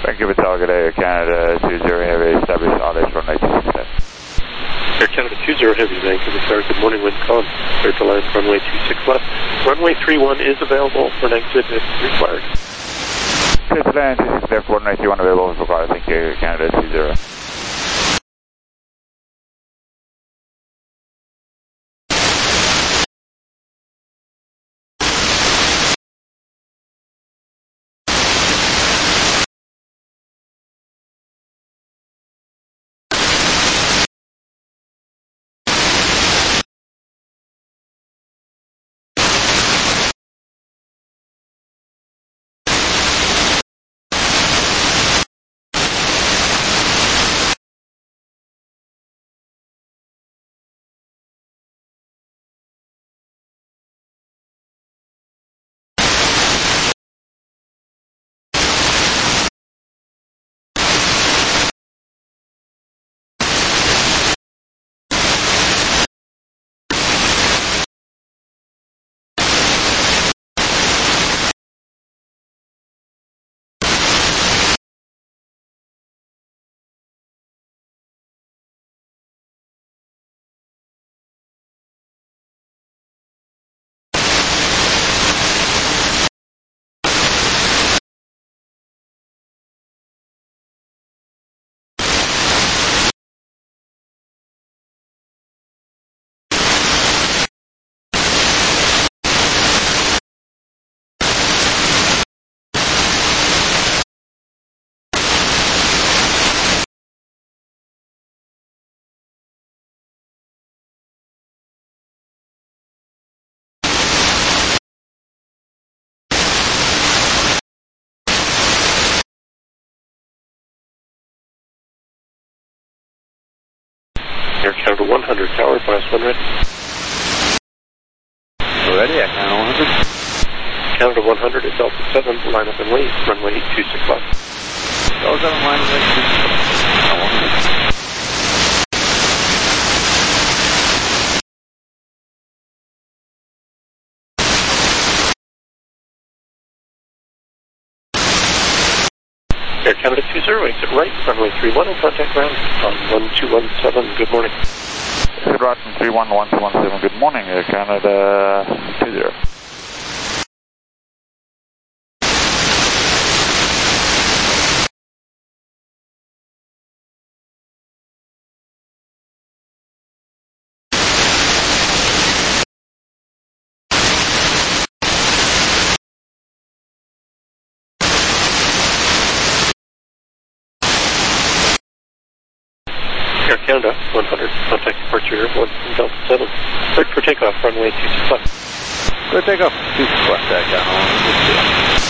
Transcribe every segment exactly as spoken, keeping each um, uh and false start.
Vancouver Target Air Canada two zero Heavy, established R L S runway two six seven. Air Canada two zero Heavy, Vancouver Target, good morning, wind calm. Clear to land runway two six left. Runway three one is available for an exit if required. Clear to land two six left, runway three one available if required. Thank you, Air Canada two zero. Air Canada one hundred, tower, class one ready. Ready, Air Canada one hundred. Canada one hundred is Delta seven, line up and wait, runway two six left. Delta seven, line up and wait. Air Canada two zero, exit right, runway three one, and contact ground on one two one seven, good morning. Exit right from three one one two one seven, good morning, Air Canada two zero. Air Canada one hundred, contact departure airport from Delta seven. Cleared for takeoff, runway two six left. Clear takeoff, two six left, Air Canada one hundred.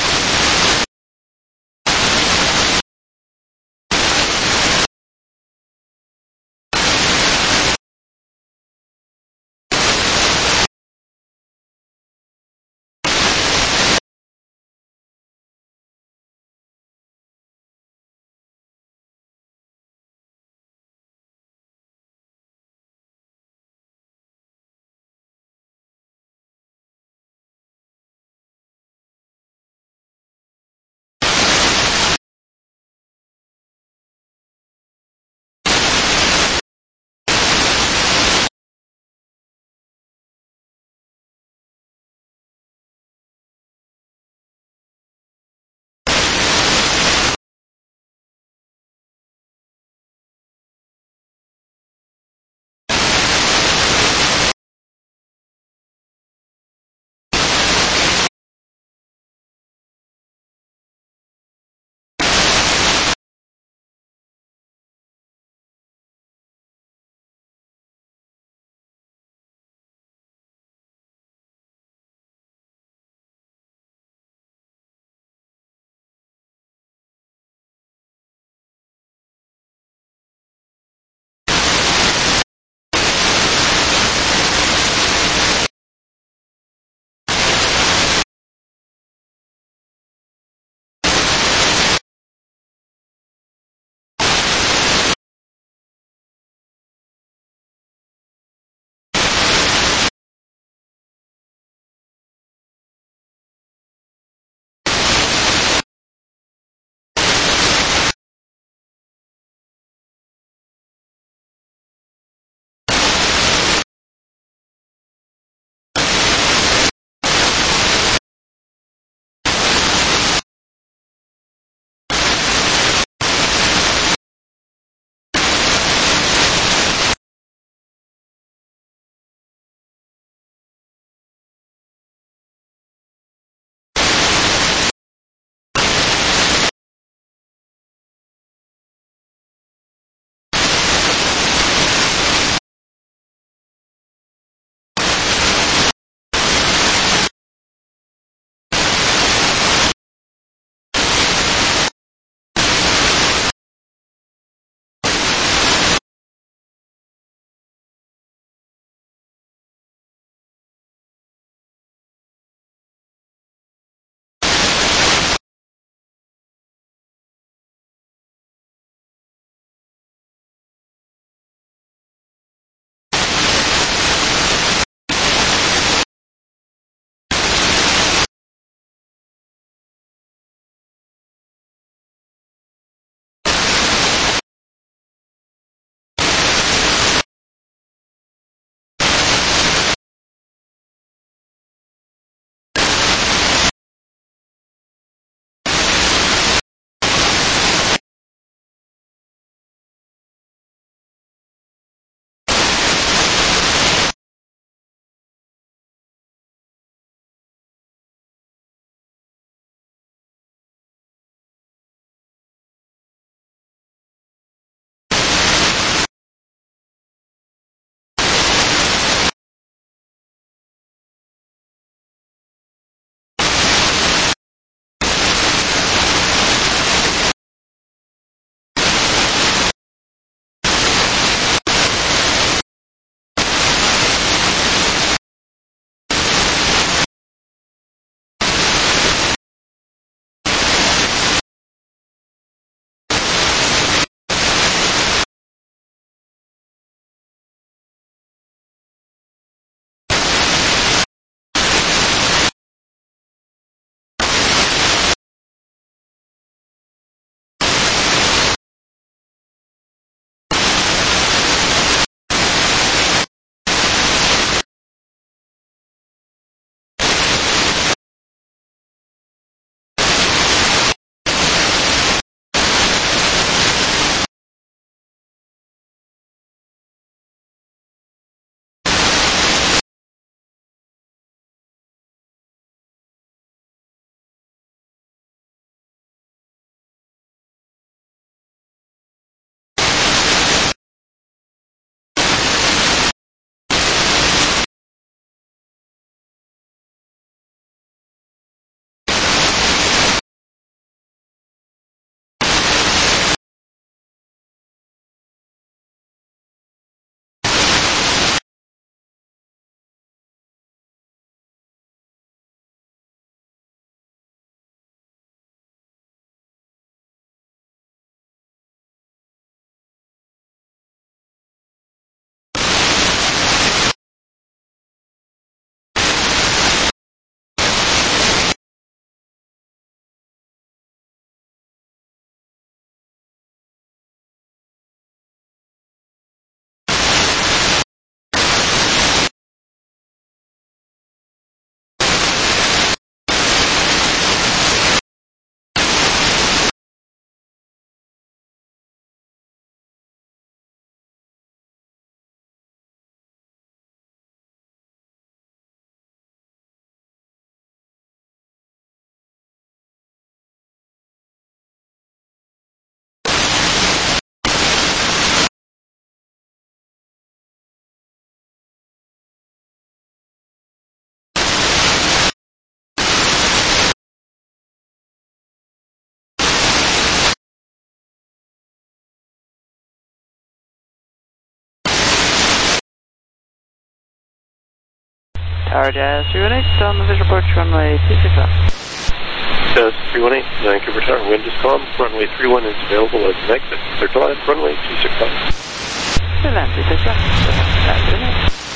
R J S three one eight on the visual approach runway two six left. Jazz three one eight, Vancouver Tower, wind is calm, runway three one is available as an exit. Clear to land, runway two six left. Clear land two six left. That's it.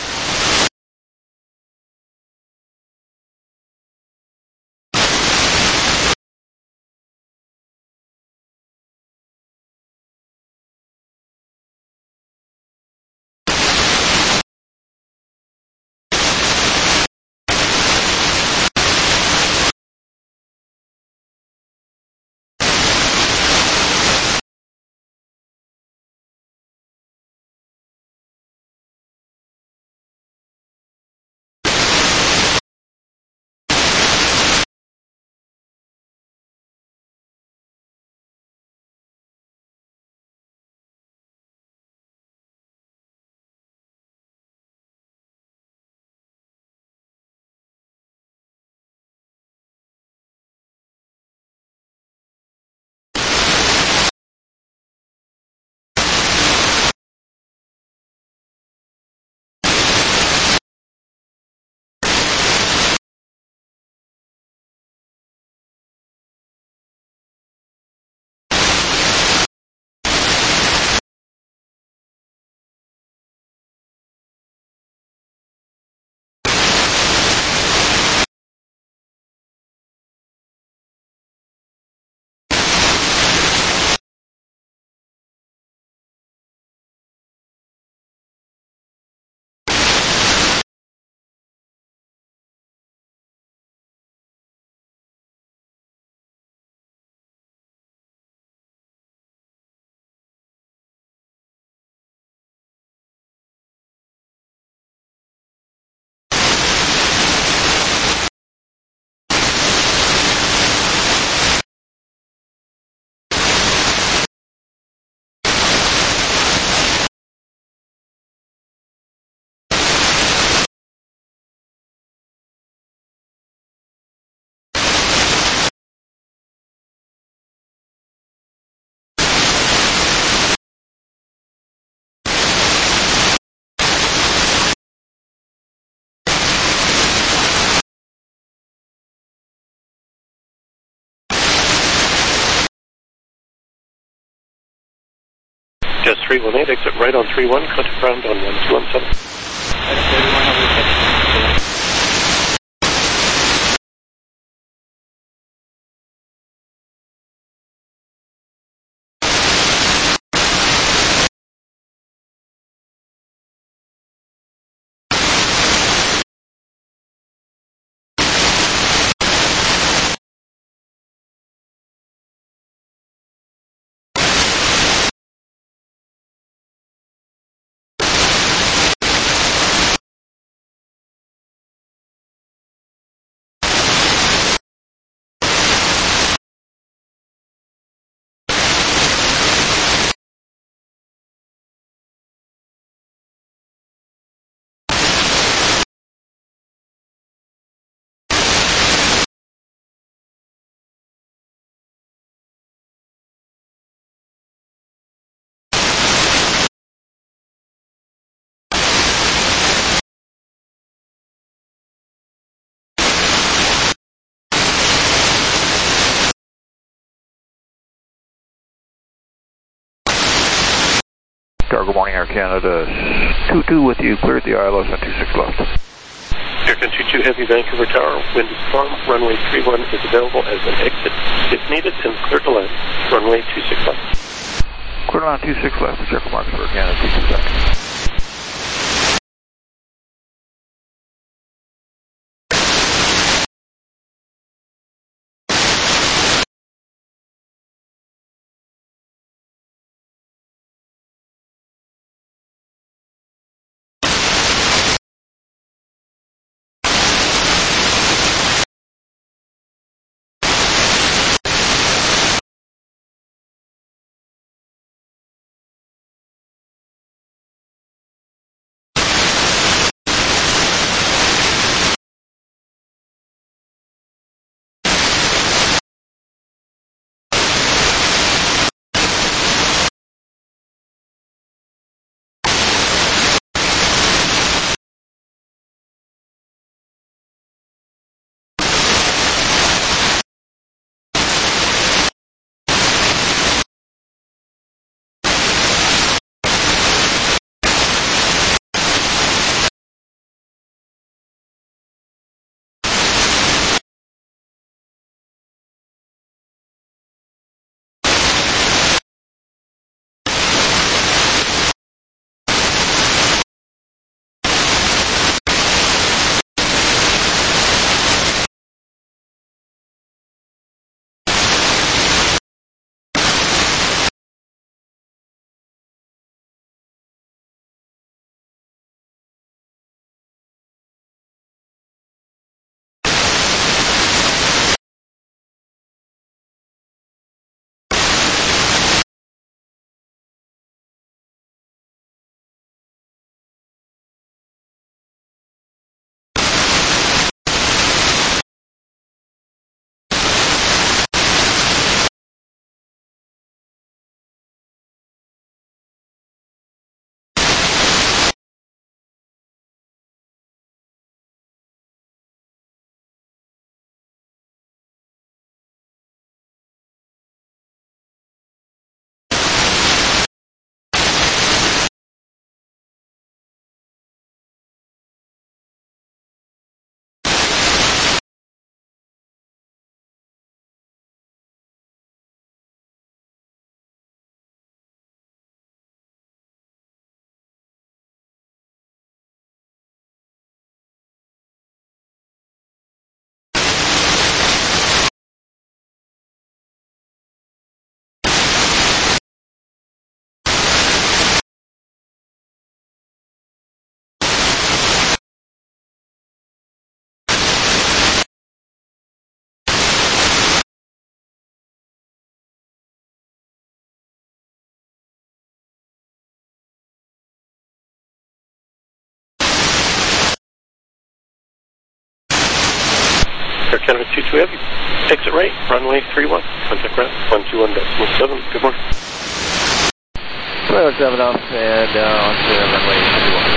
Jazz three one eight, exit right on three one, contact ground on one two one seven. Tower, good morning, Air Canada. two two with you, cleared the I L S on two six left. Aircon two two Heavy, Vancouver Tower, wind is calm, runway three one is available as an exit if needed, and clear to land, runway two six left. Clear to land two six left, check marks for Air Canada two two seconds. two two Heavy. Exit right, runway three one. Contact ground one two one decimal seven. Good morning. Well, seven off and uh, on to runway three one.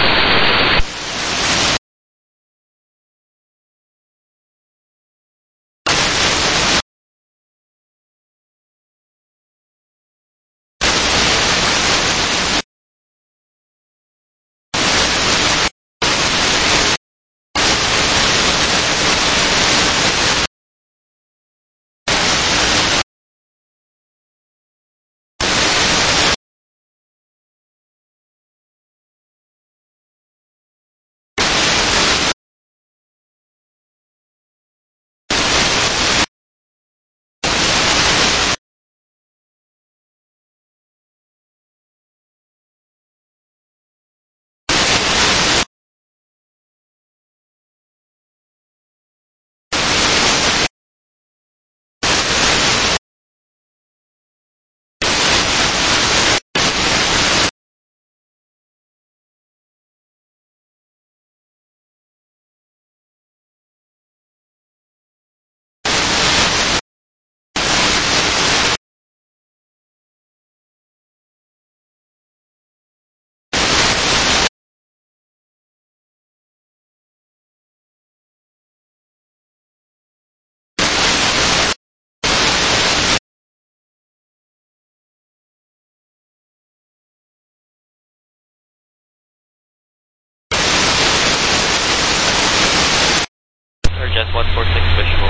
Jess one four six, visual.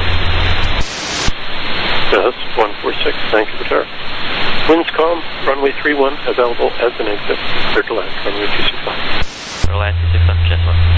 Jess one four six, thank you, Tara. Winds calm, runway three one, available as an exit. Clear to land, runway two six five. Clear to land two six five, Jess one.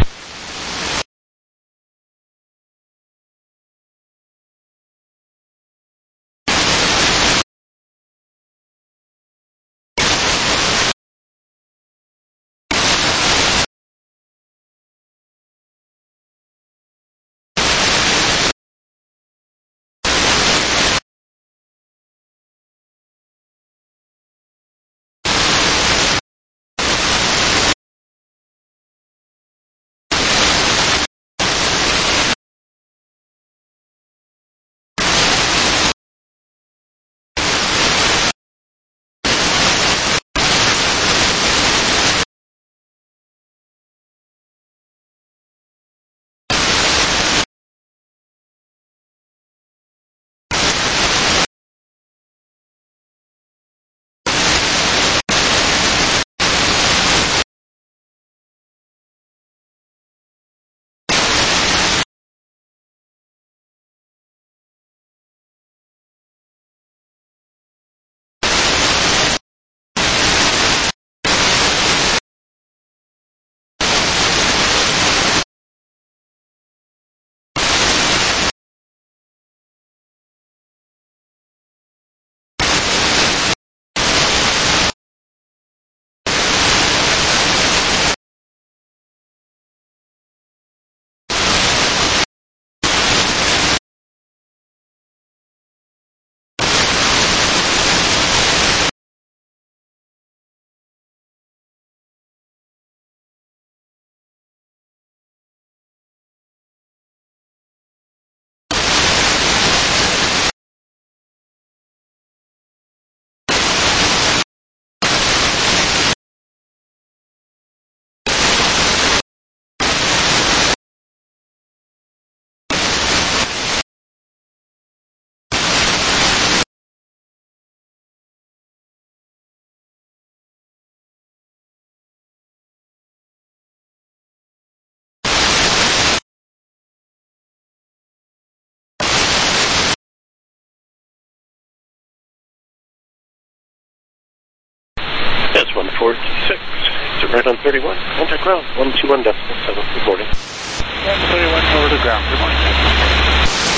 Jess one four six, exit right on thirty one. Contact ground one two one decimal seven. Good morning. one thirty-one over to ground. Good morning.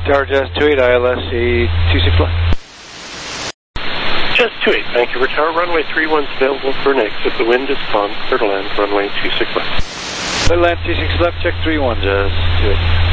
Tower Jazz two eight, I L S A two six left. Jazz two eight, Vancouver Tower, runway three one is available for an exit. The wind is calm, clear to land, runway two six left. Clear to land two six left, check three one, Jazz two eight.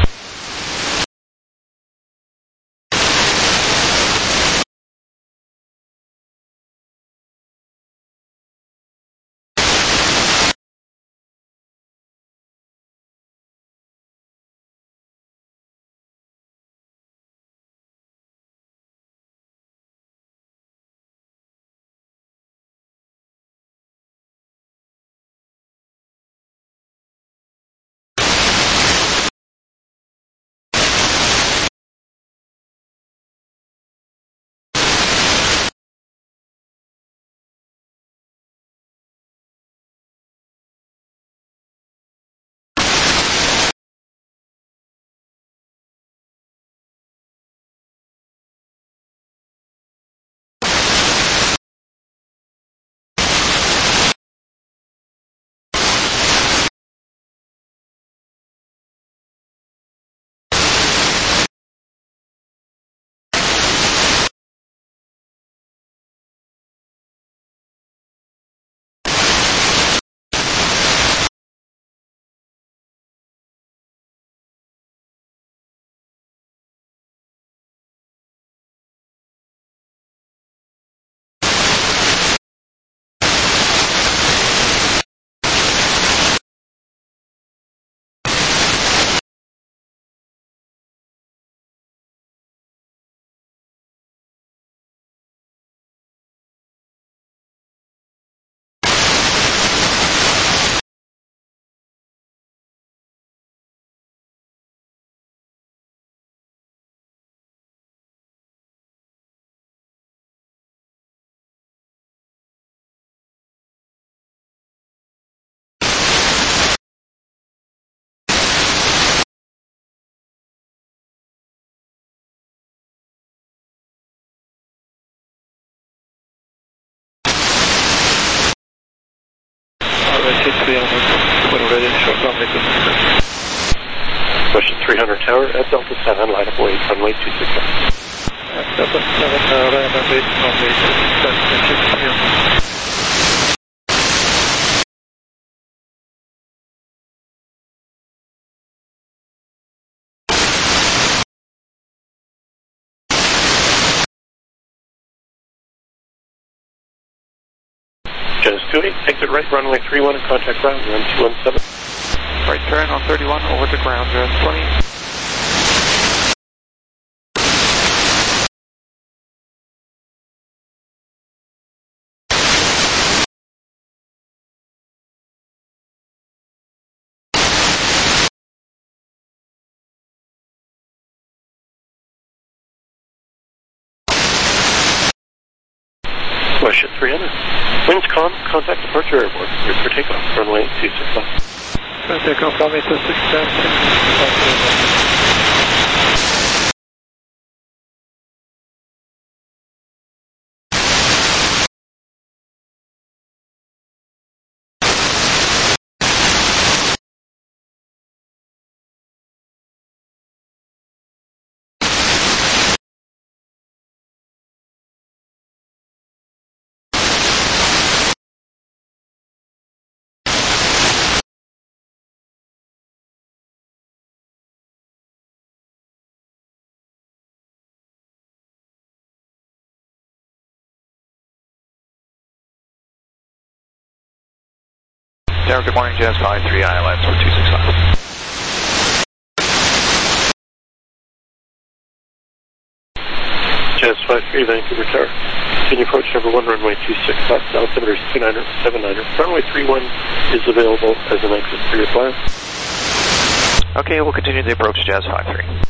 Question three hundred Tower at Delta seven, line up wait, runway two six left. Delta seven, uh, line up wait, runway two six left. Jazz two eight, exit right, runway three one and contact ground, run two one seven. Right turn on thirty-one, over to ground, Jazz twenty. Question three hundred. Winds calm, contact departure airborne. Clear for takeoff, runway two six left. Takeoff, runway two six left. Tower, good morning, Jazz five three, I L S for two six five. Jazz five three, Vancouver Tower. Continue approach number one, runway two six left, altimeter is two niner seven niner. Runway three one is available as an exit for your plan. Okay, we'll continue the approach, Jazz five three.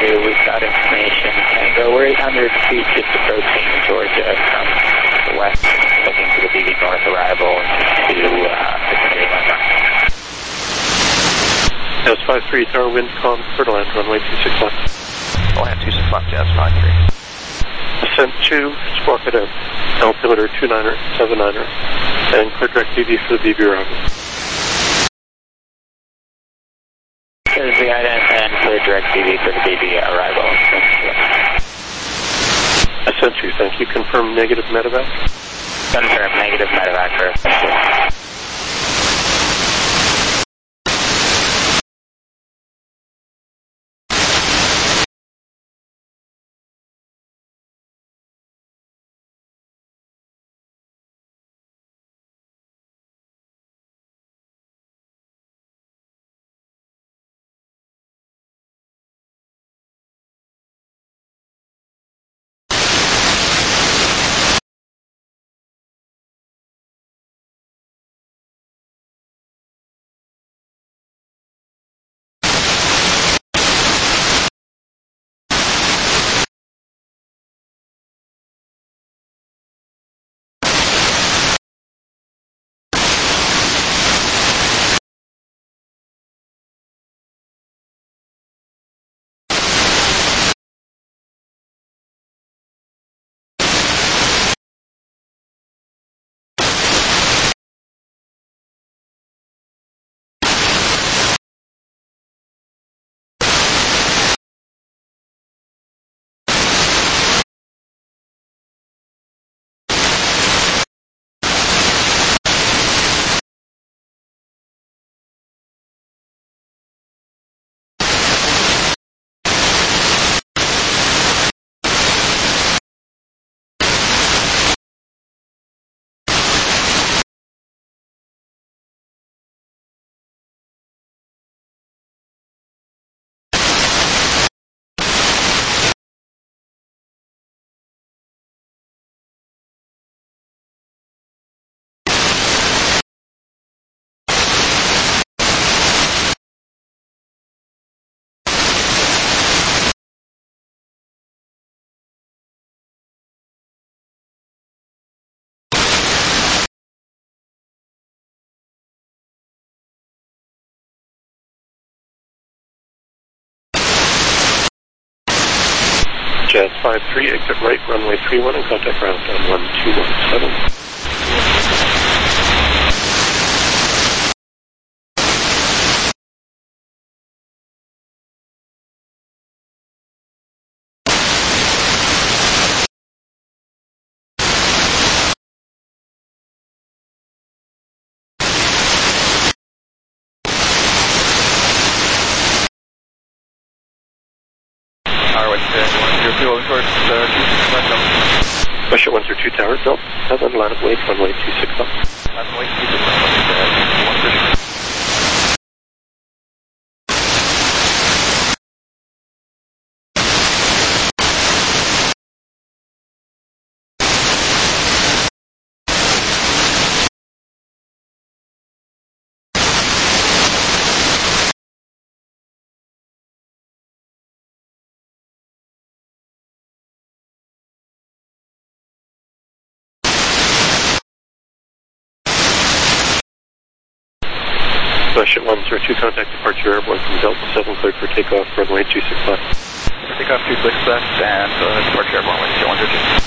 two, we've got information. Tango, we're eight hundred feet just approaching Georgia from the west, looking for the B B North arrival to uh, the runway. Jazz five three, tower wind calm, clear to land, runway two six left. Land two six left, Jazz five three. Ascent two, squawk it out. Altimeter two niner, seven niner, and clear direct B B for the B B arrival. This is the ident and clear direct B B for the B B arrival. Ascent two, thank you. Confirm negative medevac. Confirm negative medevac for Ascent two. Jazz five three, exit right, runway three one, and contact ground on one two one seven. Russia one zero two tower, Delta seven, line of wait, runway two six left. Line of wait, two six left, one thirty. Russia one zero two, contact departure airborne from Delta seven, cleared for takeoff, runway two six left. Takeoff two six left, and uh, departure airborne, wind one zero two.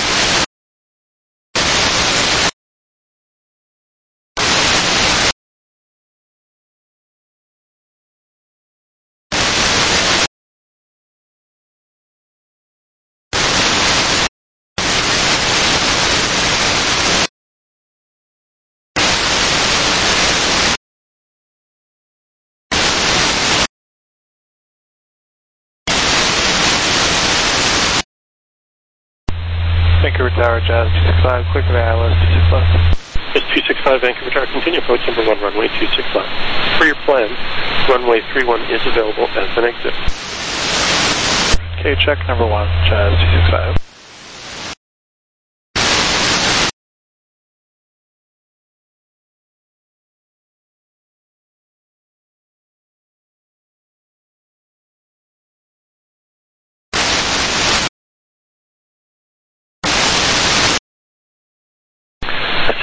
Vancouver Tower, Jazz two six five, clear for the I L S two six left. Jazz two six five, Vancouver Tower, continue approach number one, runway two six left. For your plan, runway three one is available as an exit. Okay, check number one, Jazz two six five.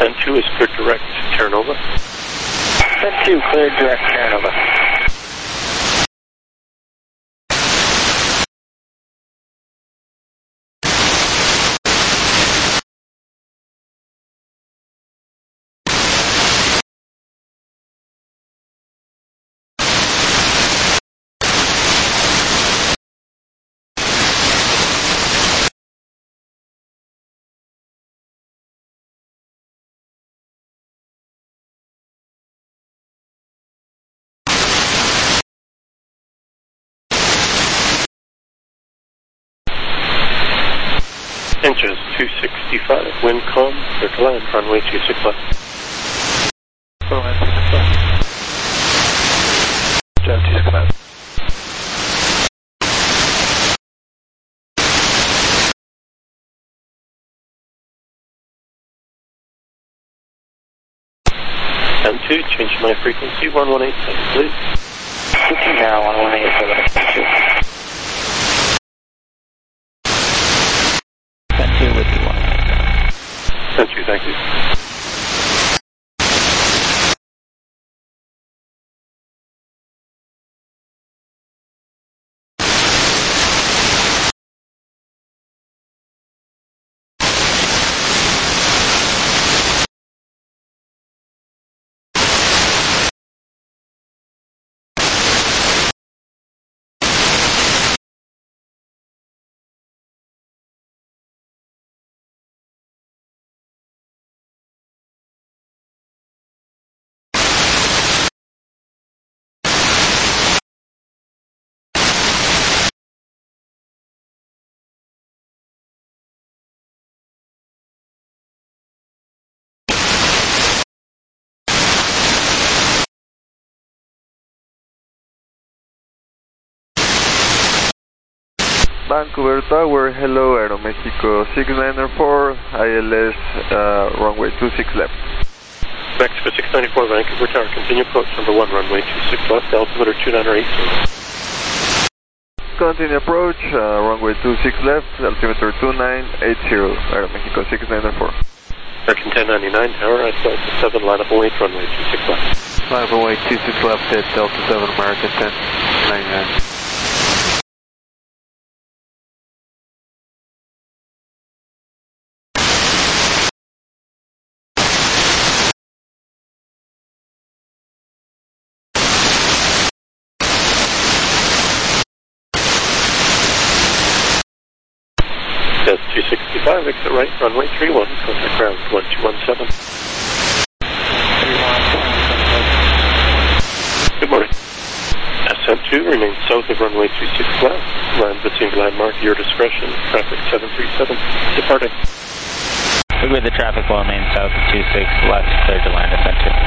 Ascent two is cleared direct Terra Nova. Ascent two, cleared direct Terra Nova. Inches two sixty-five, wind calm, clear to land, runway two six left. Runway two six left. Jet two six left. M two, change my frequency, one one eight seven, please. Switching now, one one eight seven, Ascent two. Ascent two with you, one one eight seven. Ascent two, thank you. Vancouver Tower, hello, Aeromexico six nine four, I L S, uh, runway two six left. Mexico six ninety-four, Vancouver Tower, continue approach number one, runway two six left, altimeter two nine eight zero. Continue approach, uh, runway two six left, altimeter two nine eight zero, Aeromexico six nine four. American ten ninety-nine, tower, at Delta seven, line up and wait, runway two six left. Line up and wait, two six left at Delta seven, American ten ninety-nine. That's two sixty-five, exit right, runway three one, contact ground one two one seven. Good morning. Ascent two, remain south of runway two six left, land between landmark, your discretion, traffic seven three seven, departing. With the traffic will remain south of two six left, cleared to land, Ascent two.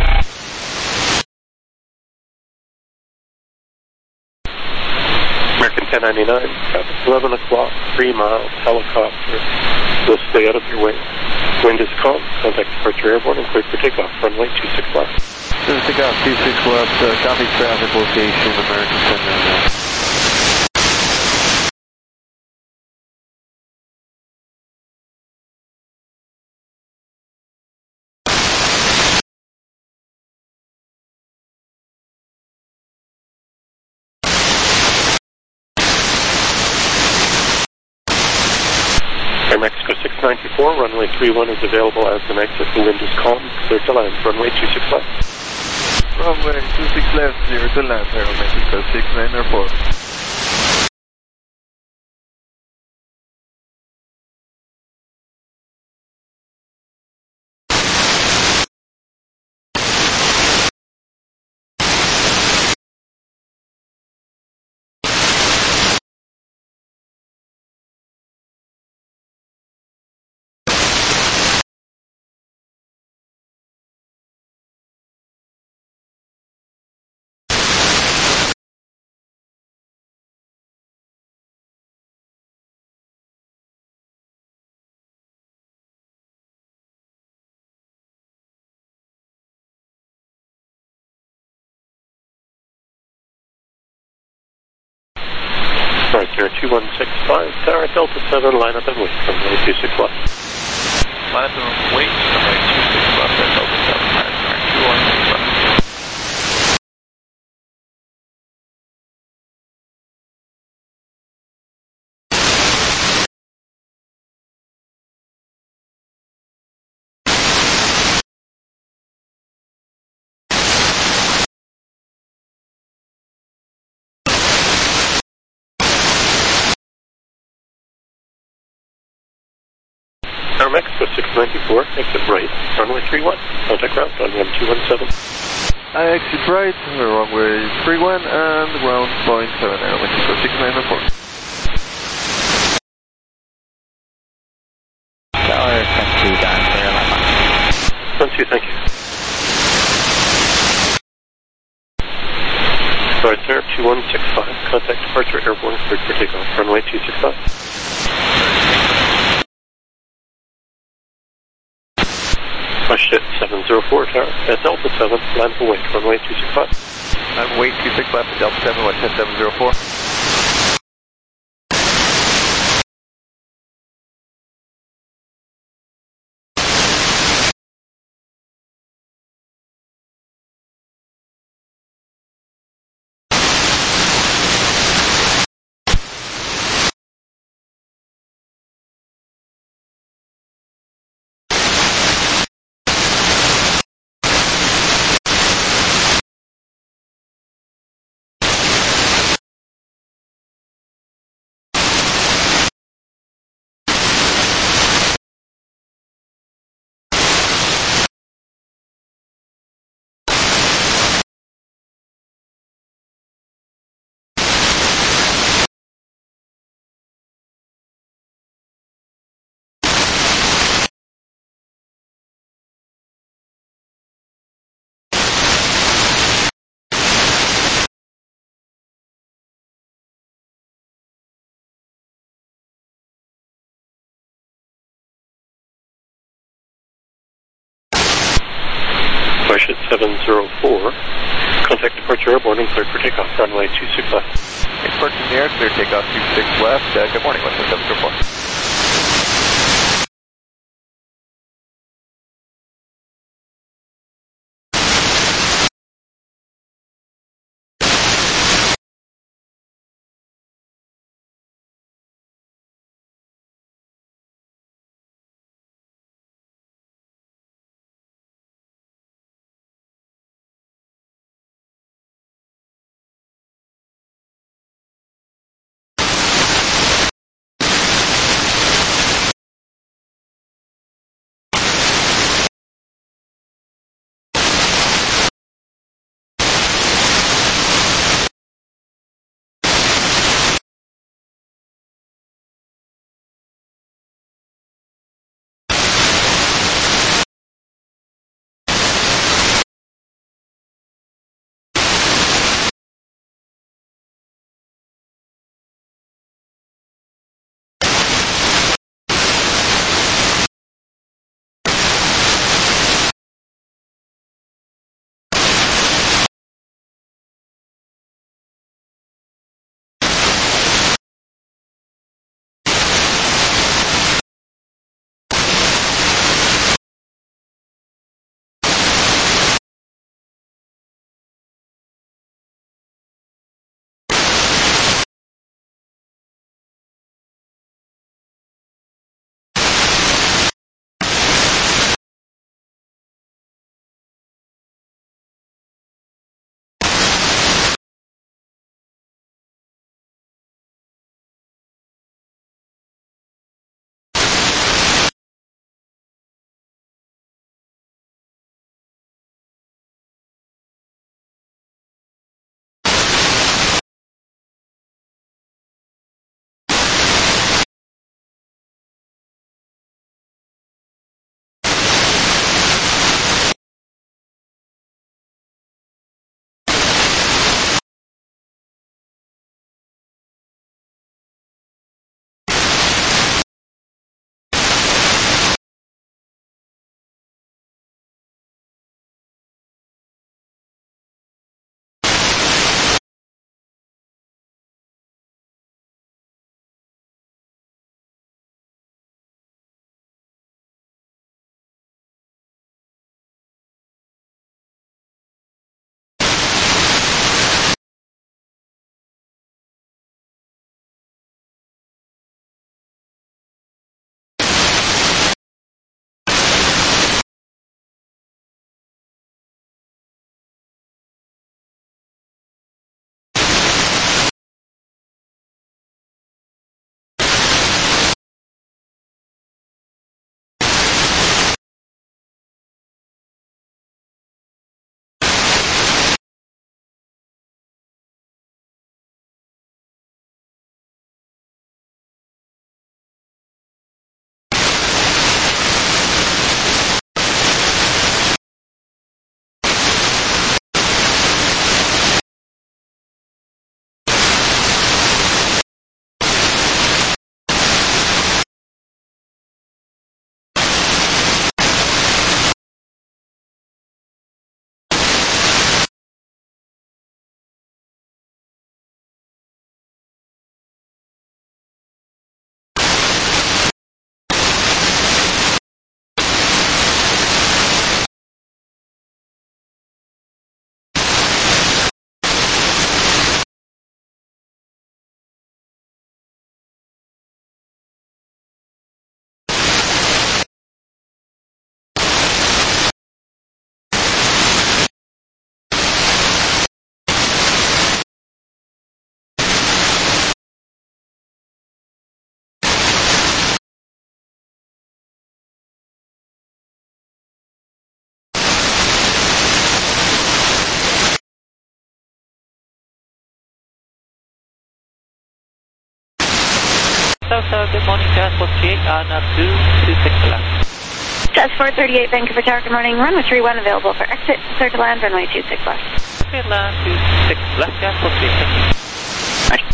American ten ninety-nine, traffic eleven o'clock, three miles, helicopter, will stay out of your way. Wind is calm, contact departure airborne and cleared for takeoff, runway two six left. Clear to take off two six left, uh, copy traffic location, American ten ninety-nine. Air Mexico six ninety-four, runway three one is available as an exit. The wind is calm, clear to land, runway two six left. Runway two six left, clear to land, Aeromexico six nine four. Right, there two one six five, tower Delta seven, line up and wait, runway two six left. Line up and wait, runway two six left. Tower Mexico six ninety-four, exit right, runway three one, contact ground on one two one seven. I exit right, runway three one and ground point seven, Aeromexico six nine four. Tower ten two down clear, line one. one two, thank you. Right there, two one six five, contact departure, airborne, cleared for takeoff, runway two six five. Rush seven zero four, tower, at Delta seven, land for wait, runway two six five. Land for wait, two six five to Delta seven, what's that, seven zero four? Rush seven zero four, contact departure, airborne, and cleared for takeoff, runway two six five. Departure in the air, clear takeoff two six left, uh, good morning, what's that, seven zero four? So, so, good morning, Jazz four thirty-eight on uh, two two six left. Jazz four thirty-eight, Vancouver Tower, good morning. Runway three one available for exit. Clear to land, runway two six left. Clear to land, two six left, Jazz four thirty-eight, thank you. Roger.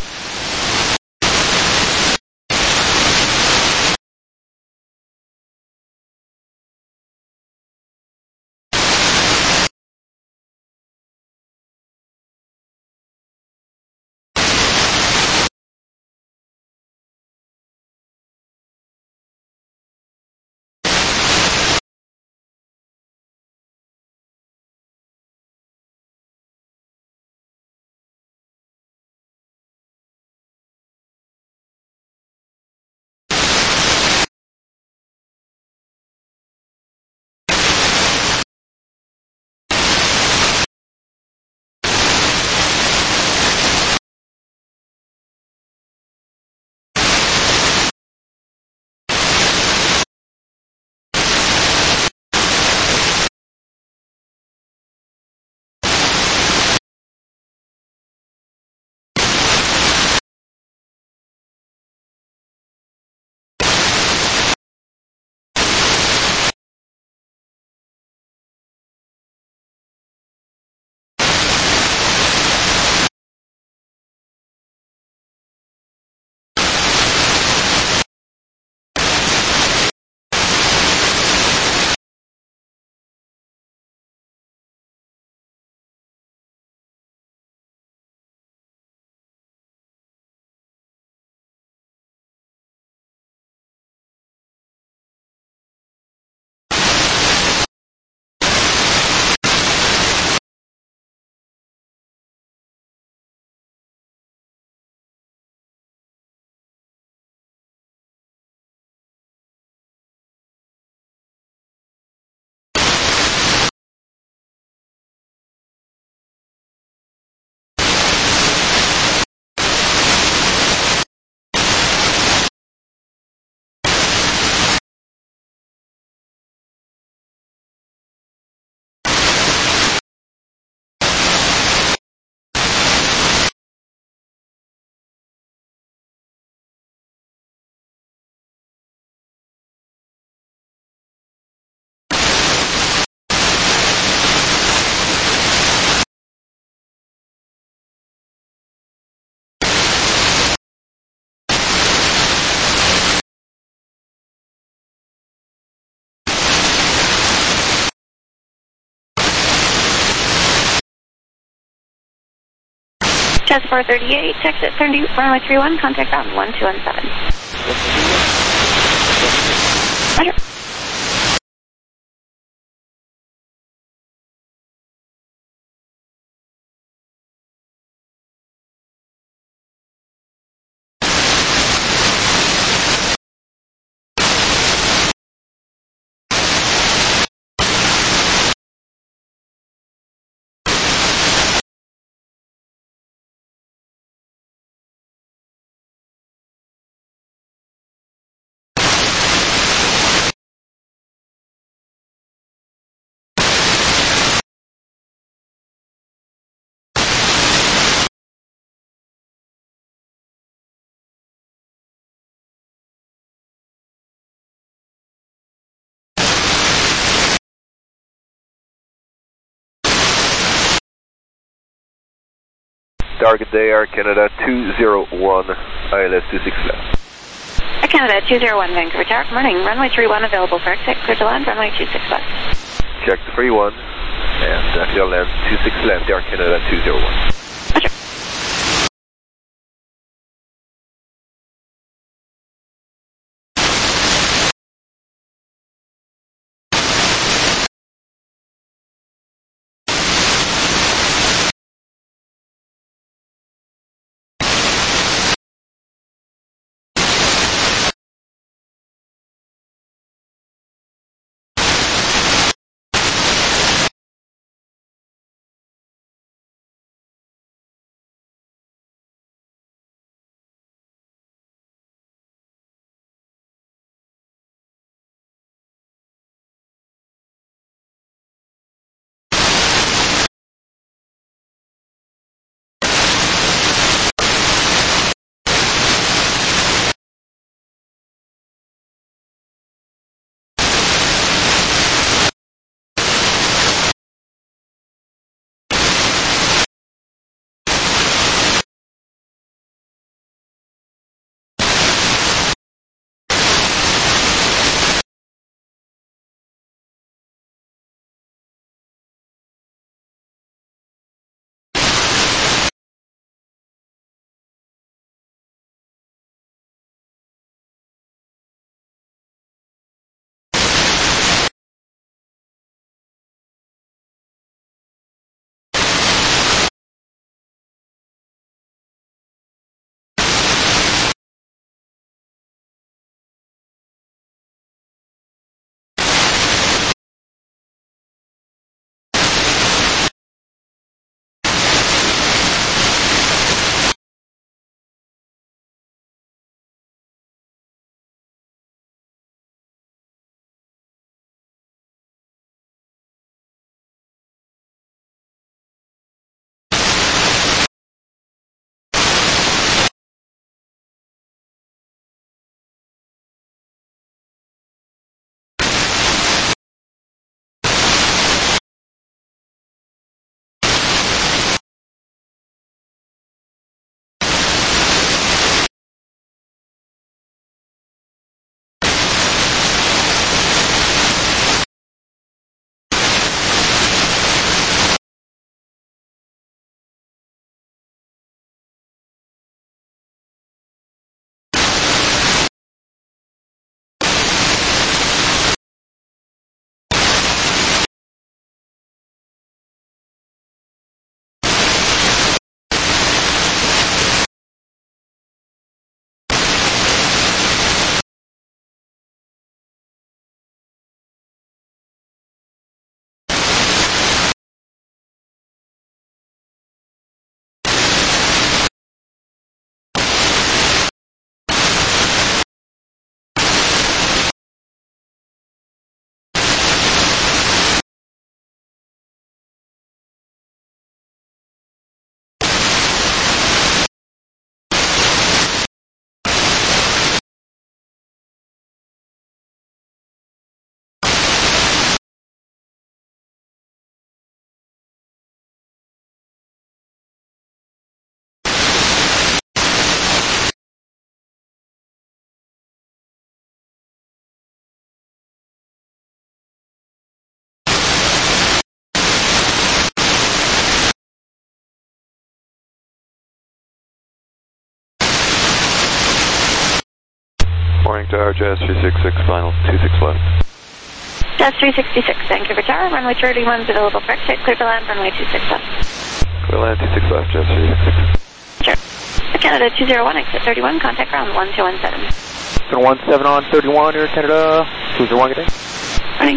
Jazz four thirty-eight, exit thirty, runway three one, contact ground one two one seven. Roger. Target day Air Canada two zero one, I L S two six left. Air Canada two zero one, Vancouver Tower, good morning. Runway three one available for exit. Clear to land, runway two six left. Check the three one, and uh, clear land two six left, Air Canada two zero one. Roger. morning to R J S three sixty-six, final two six left. Jazz three sixty-six, Vancouver Tower, runway thirty-one is available for exit, clear to land, runway two six left. Clear land two six left, Jazz three sixty-six. Sure. Canada two zero one, exit thirty-one, contact ground one two one seven. one seven on thirty-one, Air Canada two zero one, good day. Morning.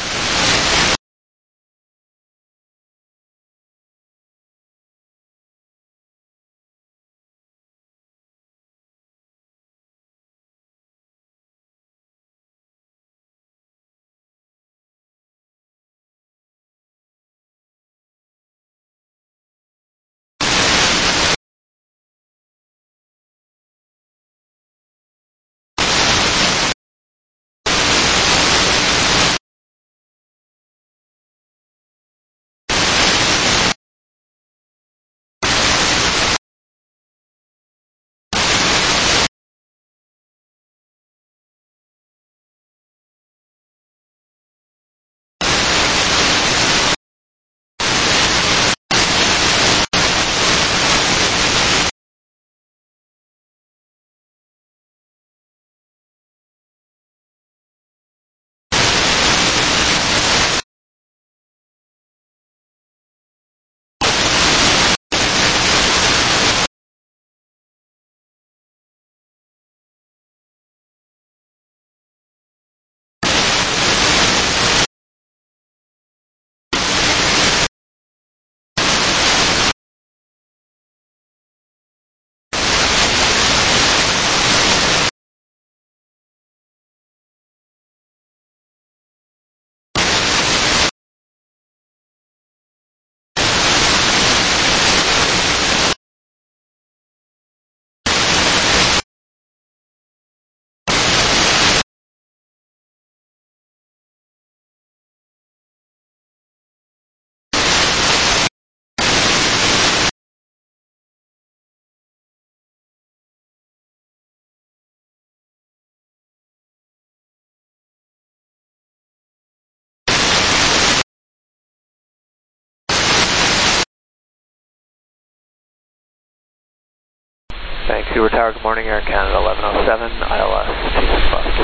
Vancouver Tower, good morning, Air Canada eleven oh seven, I L S two six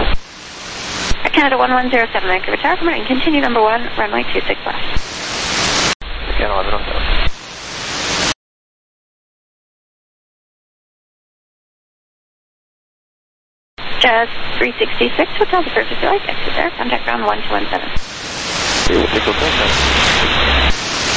left. Air Canada one one zero seven, Vancouver Tower, good morning, continue number one, runway two six left. Air Canada eleven oh seven. Jazz three sixty-six, hotel the first if you like, exit there, contact ground one two one seven. Okay, we'll take hotel.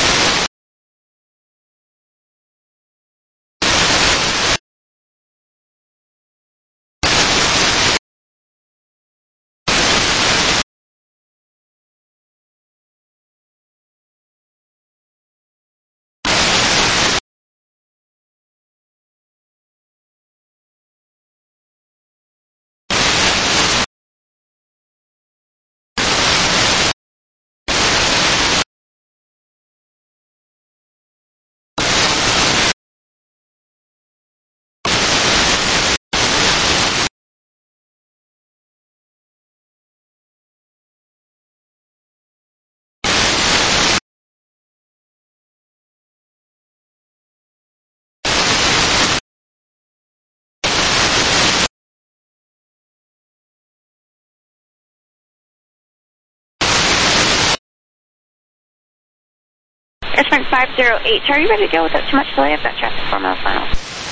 Airspring five zero eight, are you ready to go without too much delay? I've got traffic four miles final.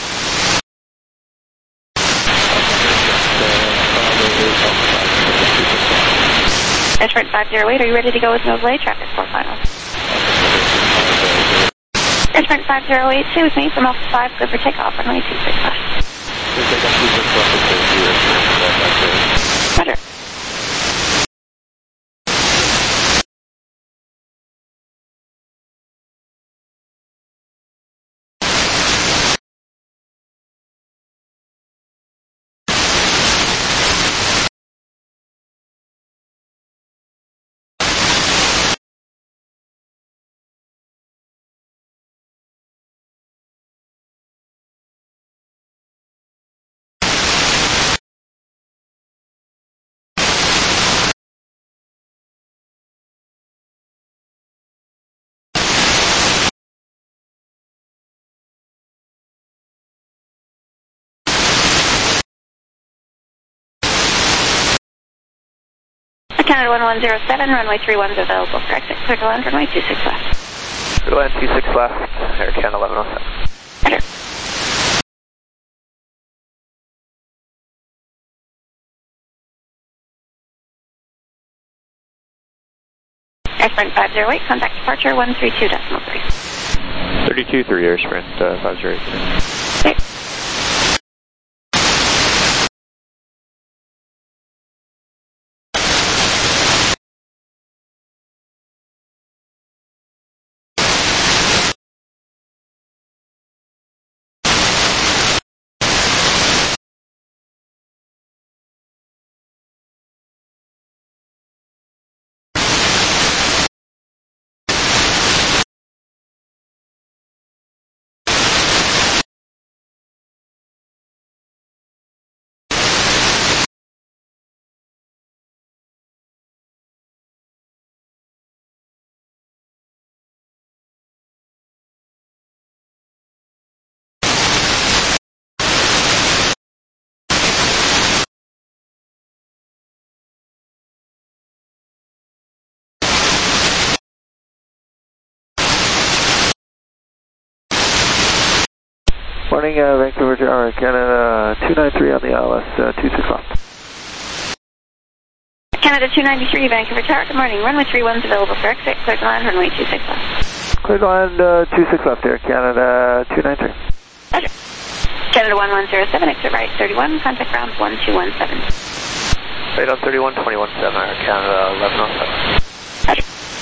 Airspring five zero eight, are you ready to go with no delay? Traffic four final. Airspring five zero eight, stay with me from Alpha five, good for takeoff, runway two six left. Roger. Canada one one zero seven, runway three one is available for exit. Clear to land, runway two six left. Clear to land two six left, Air Canada eleven oh seven. Better. Air Sprint five zero eight, contact departure one three two decimal three. thirty-two three, Air Sprint uh, five zero eight. Okay. Morning, uh, Vancouver Tower, Canada two nine three on the I L S, uh, two six left. Canada two ninety-three, Vancouver Tower, good morning. Runway three one is available for exit. Clear to land, runway two six left. Clear to land uh, two six left, Air Canada two nine three. Roger. Canada one one zero seven, exit right thirty-one, contact ground one two one seven. Right on thirty-one twenty-one seven, Air Canada eleven oh seven. Roger.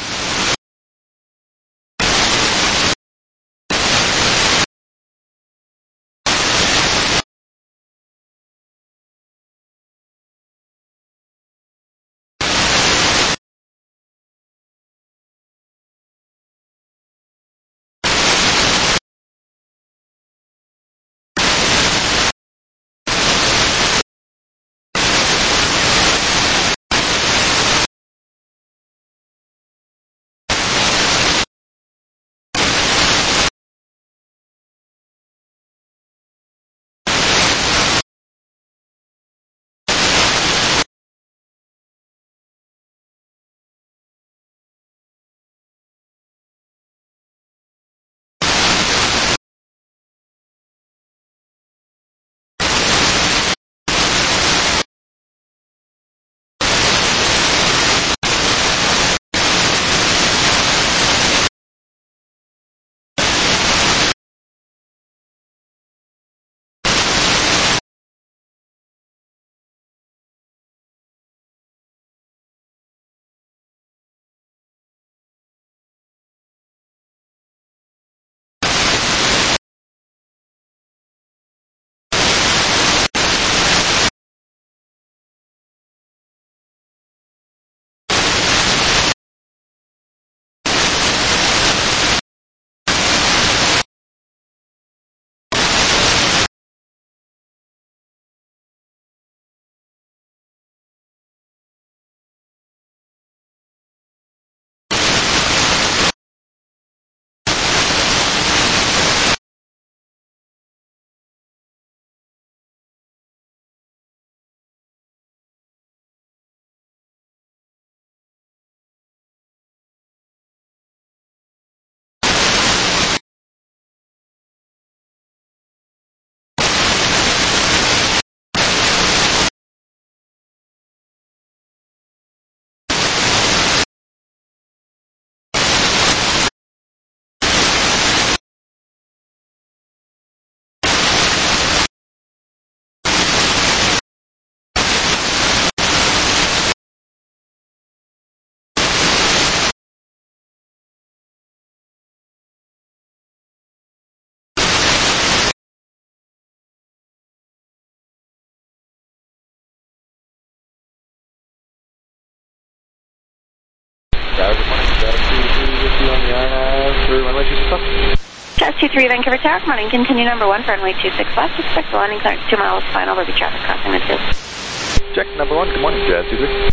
Cast two three, Vancouver Tower, come on in, continue number one for runway two six left, expect the landing clearance two miles final, there'll be traffic crossing the two. Check number one, good morning, Jazz two three.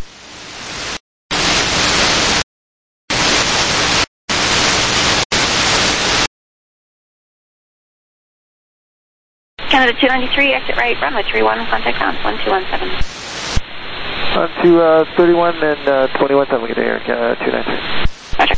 Canada two ninety-three, exit right, runway three one, contact ground one two one seven. On to uh, thirty-one and uh, twenty-one seven, good day, Air Canada two nine three. Roger.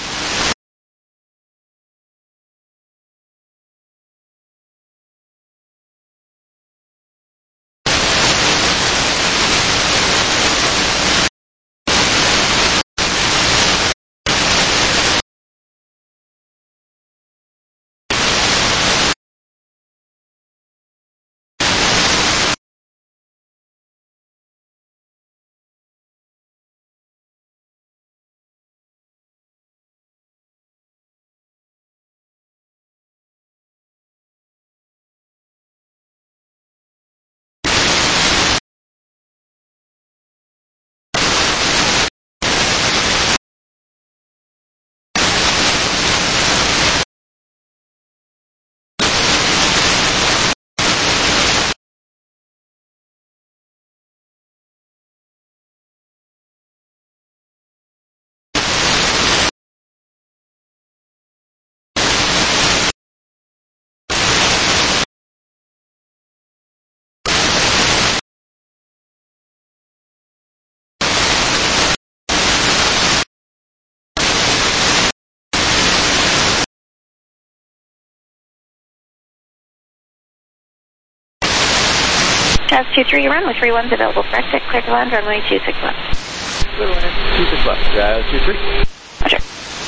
Jazz two three, runway three one's available for exit. Clear to land, runway two six left. Clear to land, two six left. Jazz two three. Roger.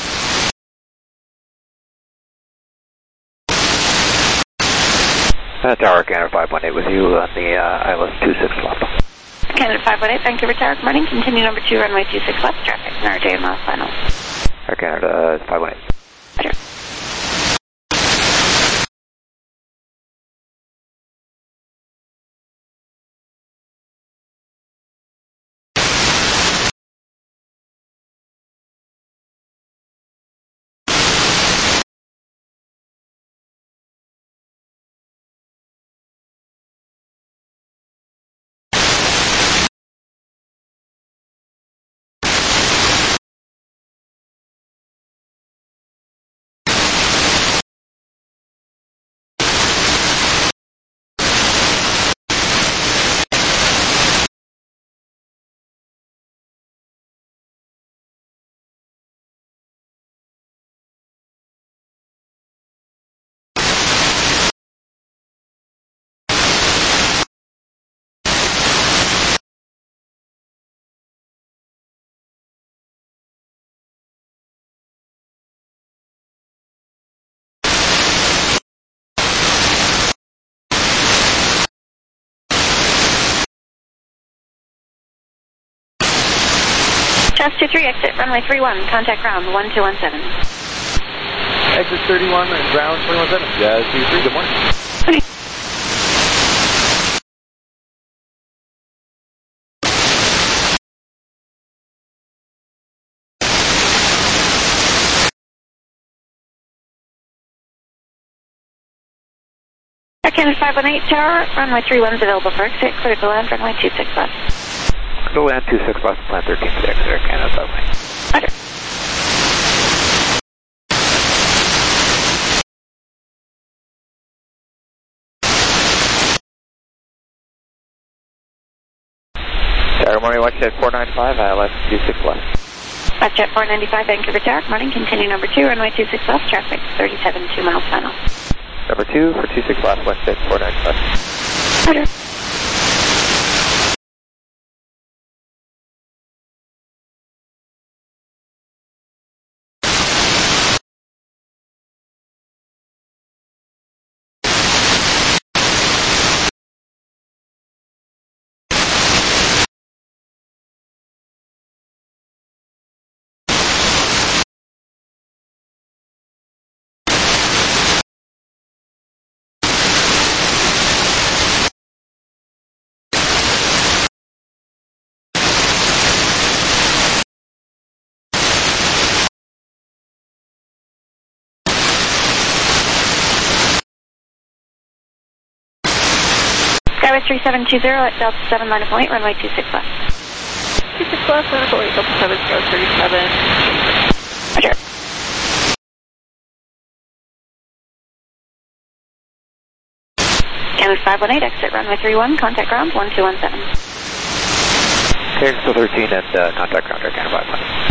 Uh, Tower Canada five one eight with you on the uh, I L S two six left. Canada five one eight, Vancouver Tower, good morning. Continue number two, runway two six left. Traffic, R J mile final. Air Canada five one eight. Roger. Jazz two three, exit runway three one, contact ground one two one seven. Exit thirty-one and ground twenty-one seven. Jazz two three, good morning. Okay. Air Canada five one eight, tower, runway three one's available for exit. Clear to land, runway two six left. Go land two six left, plan thirteen for the exit, Air Canada five one eight. Roger. Tower, morning, watch at four nine five, I L S two six left. Westjet four ninety-five, Vancouver Tower, good morning. Continue number two, runway two six left, traffic thirty-seven two miles final. Number two for two six left, Westjet four nine five. Roger. Skyway three seven two zero at Delta seven, line of point, runway two six left. two six left, line of point, Delta seven, zero thirty-seven. Roger. Canada five one eight, exit runway three one, contact ground one two one seven. Exit thirteen and uh, contact ground air Canada five five.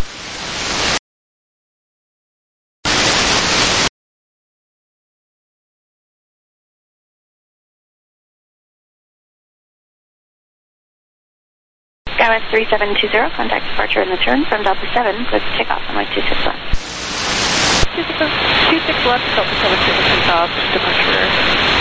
SkyWest three seven two zero, contact departure and return from Delta seven, clear for takeoff on runway two six left. two six left, Delta seven, clear for takeoff, departure.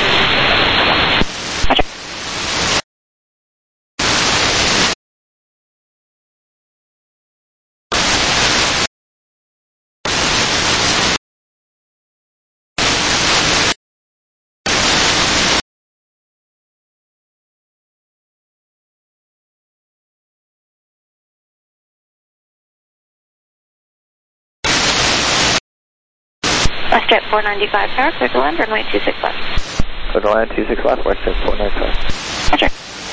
WestJet four ninety-five power, clear to land, runway two six left. Clear to land, two six left, WestJet four ninety-five. Roger.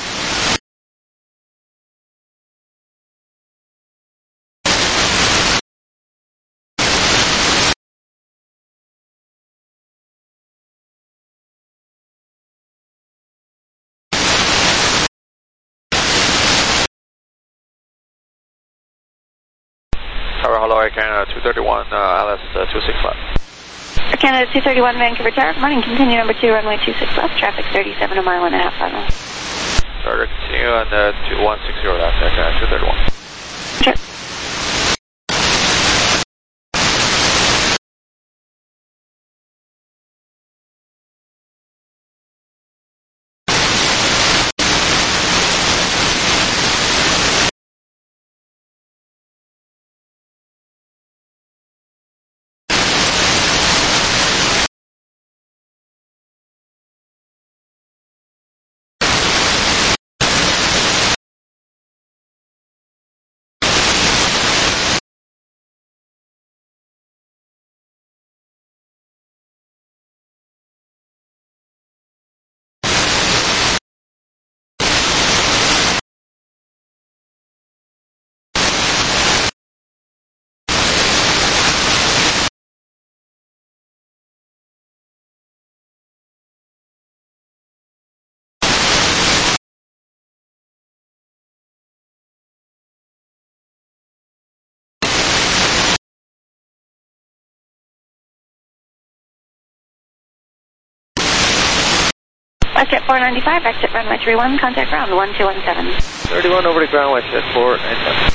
Tower, hello, Air Canada two thirty-one, uh, Alice uh, two six left. Air Canada two thirty-one, Vancouver Tower, morning, continue number two, runway two six left, traffic thirty-seven, a mile and a half final. Starter, continue and uh, two one six zero left, Air Canada two thirty-one. Sure. WestJet four ninety-five, exit runway three one, contact ground one two one seven. thirty-one over to ground, WestJet four ninety-five.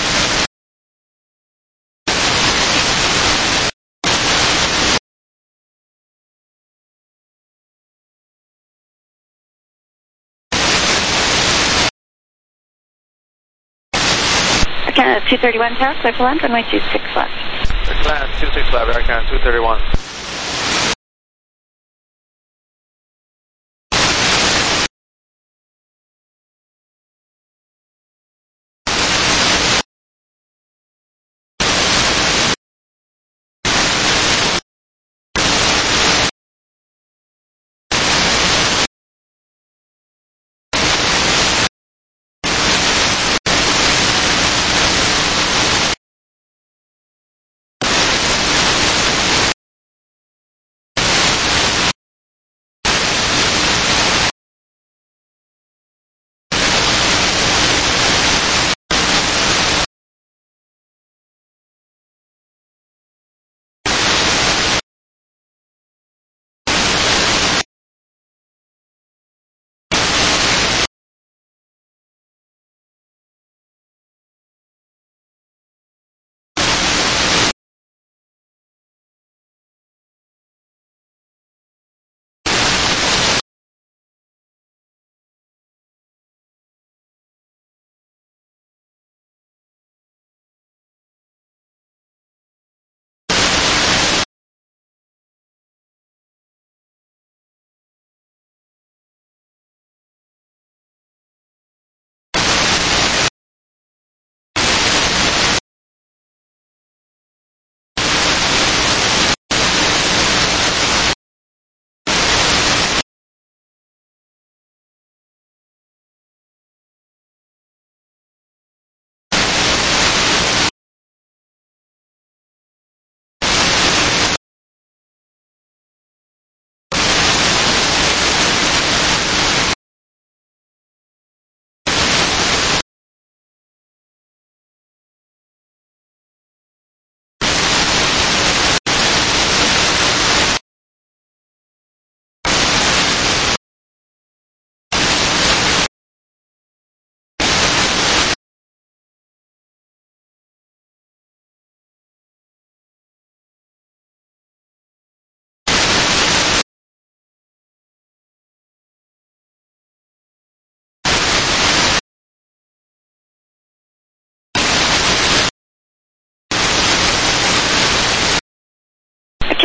Air Canada two thirty-one tower, clear for land, runway two six left. Clear to land, two six left, Air Canada two thirty-one.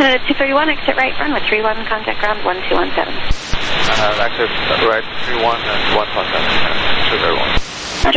Canada two thirty-one, exit right, runway three one, contact ground one two one seven. Uh, exit right, three one and one one seven, two thirty-one. Roger.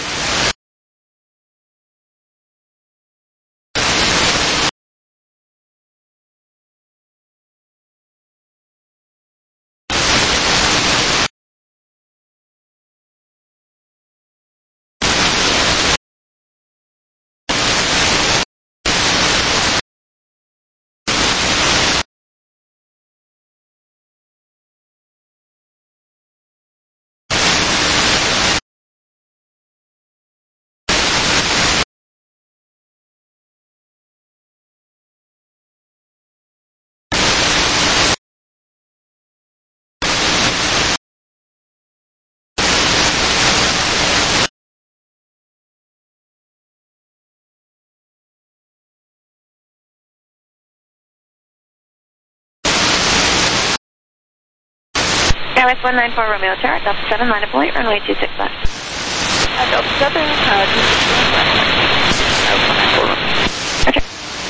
Airways one nine four Romeo Tower, Delta seven, line up point, runway two six left. Uh, Delta seven, uh, two six left. one nine four Romeo. Okay.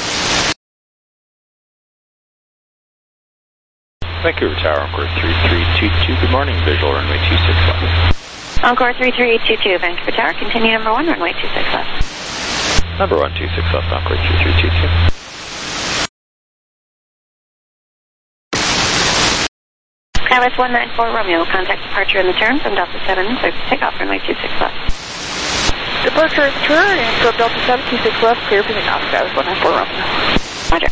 Vancouver Tower, Encore three three two two, good morning, visual runway two six left. Encore three three two two, Vancouver Tower, continue number one, runway two six left. Number one two six left, Encore three three two two. Airways one nine four Romeo, contact departure in the turn from Delta seven, clear for takeoff, runway two six left. Departure in the turn, and from Delta seven, two six left, clear for takeoff, Airways one nine four Romeo. Roger.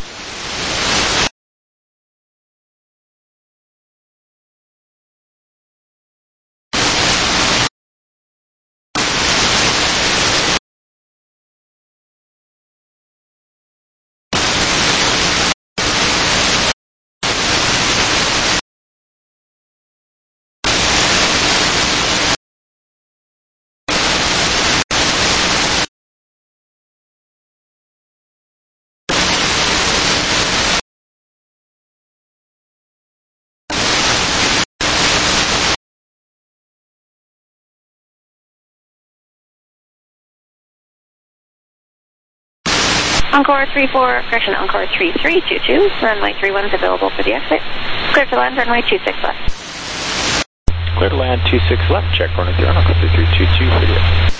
Encore three four, correction, Encore three three two two, runway three one is available for the exit. Clear to land, runway two six left. Clear to land two six left, check runway three one, Encore three three two two for the exit.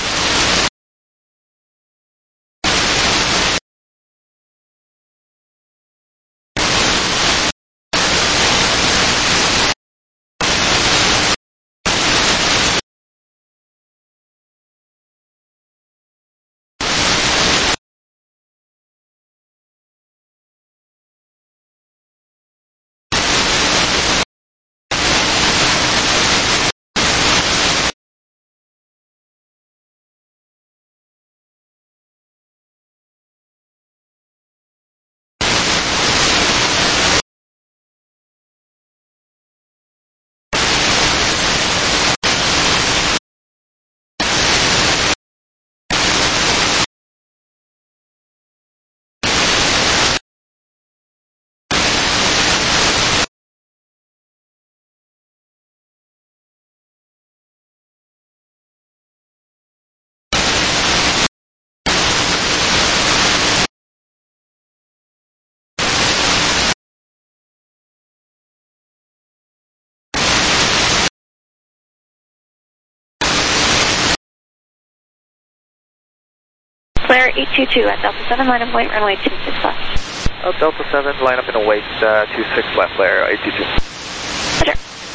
Clear eight two two at Delta seven, line of point, runway two six left. Oh, Delta seven, line up in await, uh, two six left, layer eight two two. Roger.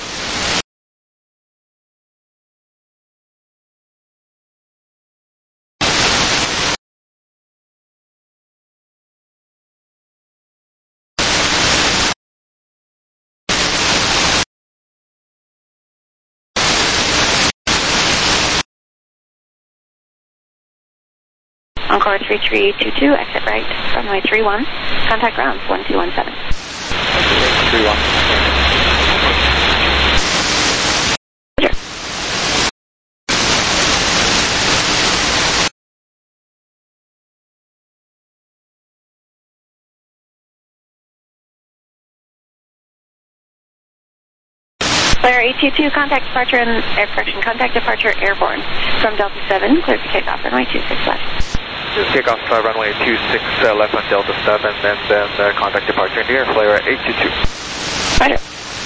Encore three three two two, exit right, runway three one, contact ground one two one seven. three one. Roger. Clear eight two two, contact departure and air correction, contact departure airborne from Delta seven, clear for takeoff, runway two six left. Take off uh, runway two six uh, left on Delta seven, and then uh, contact departure in the air, flight eight two two. Roger.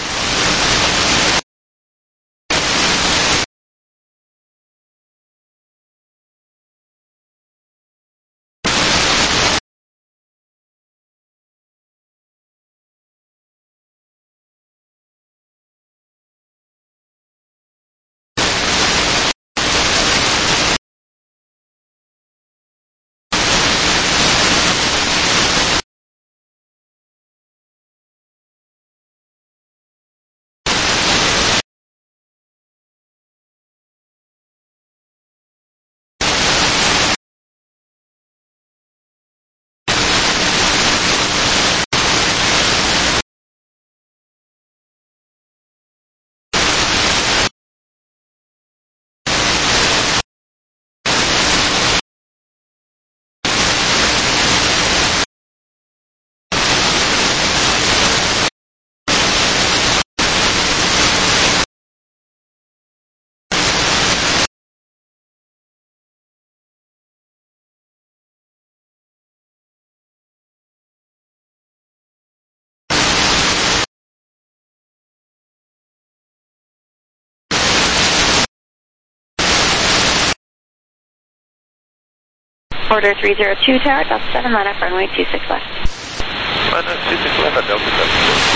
Order three zero two, Tower, Delta seven, line up runway two six left. Runway two six left on Delta seven.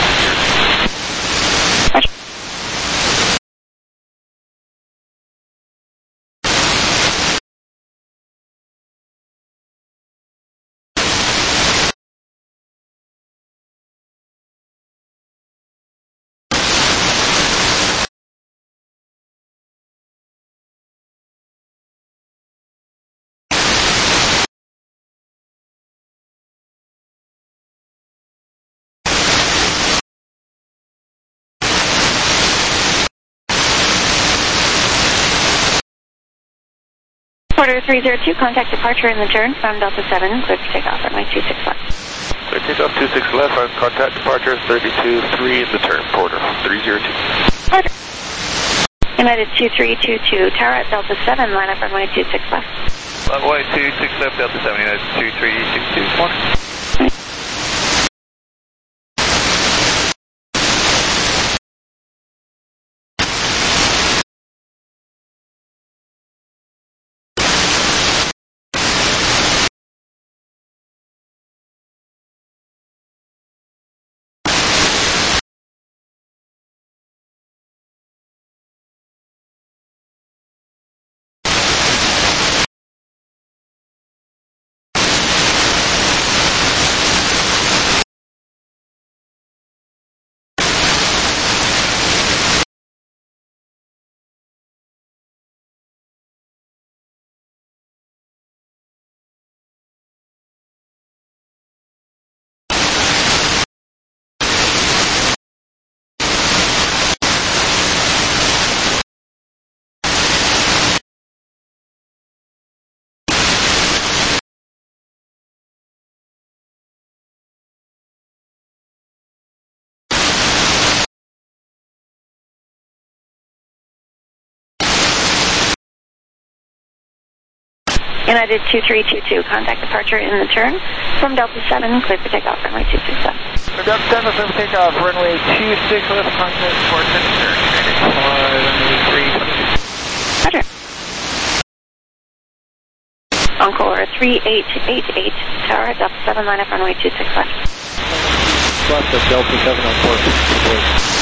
Roger. Order three zero two, contact departure in the turn from Delta seven, clear for takeoff runway two six left. Clear takeoff two six left on contact departure thirty-two three in the turn, Porter three zero two. Roger. United two three two two, Tower at Delta seven, line up runway two six left. Runway two six left, Delta seven, United two three two two, Porter. United two three two two, contact departure in the turn from Delta seven, clear for takeoff runway two six left. Delta seven, clear for takeoff runway two six left, contact departure in the turn, runway three twenty-two. Roger. Encore three eight eight eight, Tower at Delta seven, line up runway two six left. Left at Delta seven on course.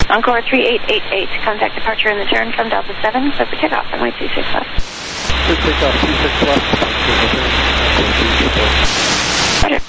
Encore three eight eight eight, contact departure in the turn from Delta seven, clear for takeoff, runway two six left. Clear takeoff, two six left, contact in the turn, runway two six left. Roger.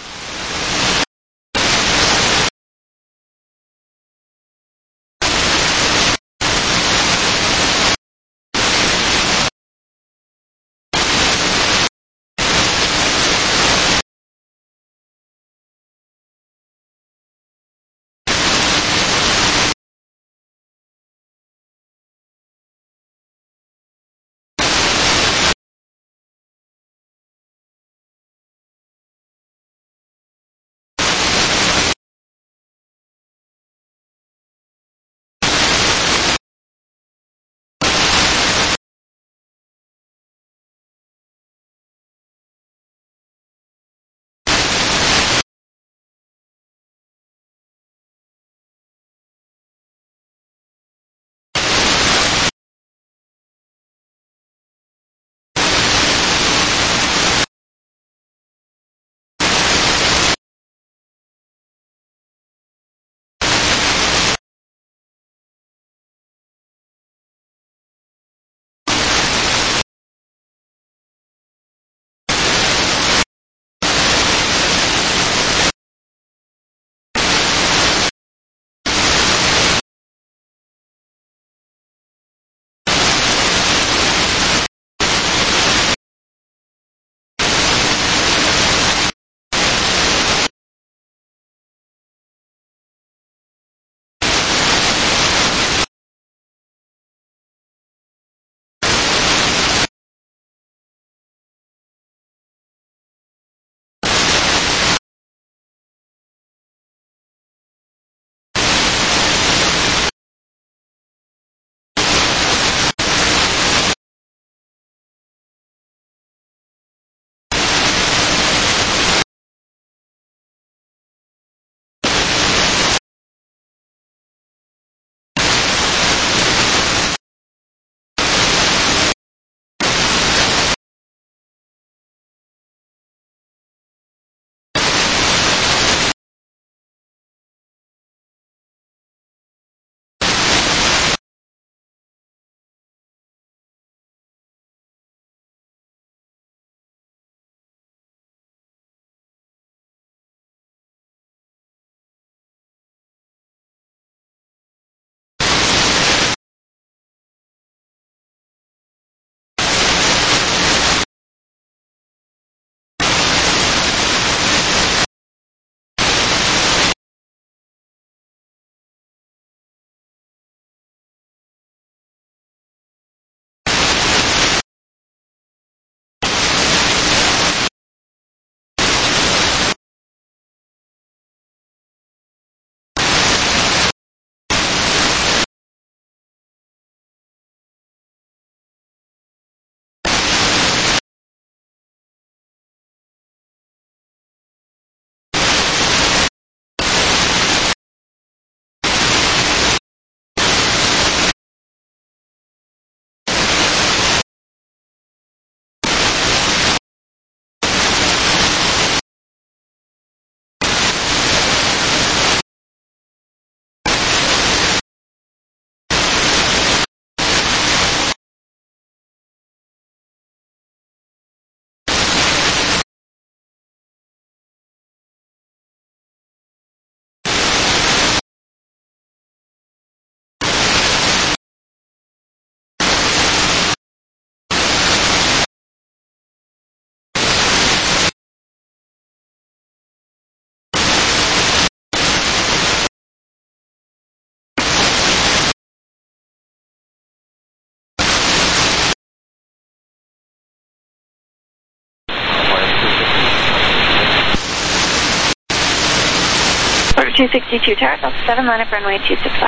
two sixty-two tower, Delta seven, line up runway two six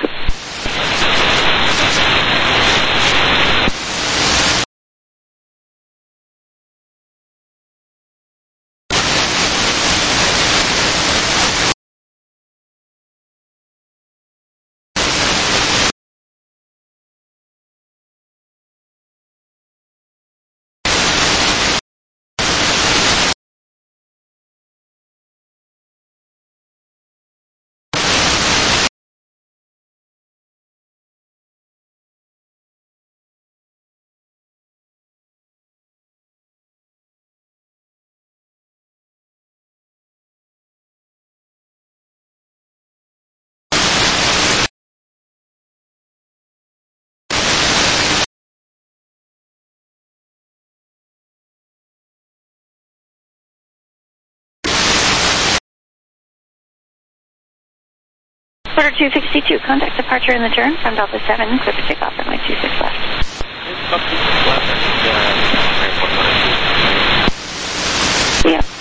left. Quarter two sixty-two, contact departure in the turn from Delta seven, clear for takeoff, runway two six left. Yeah.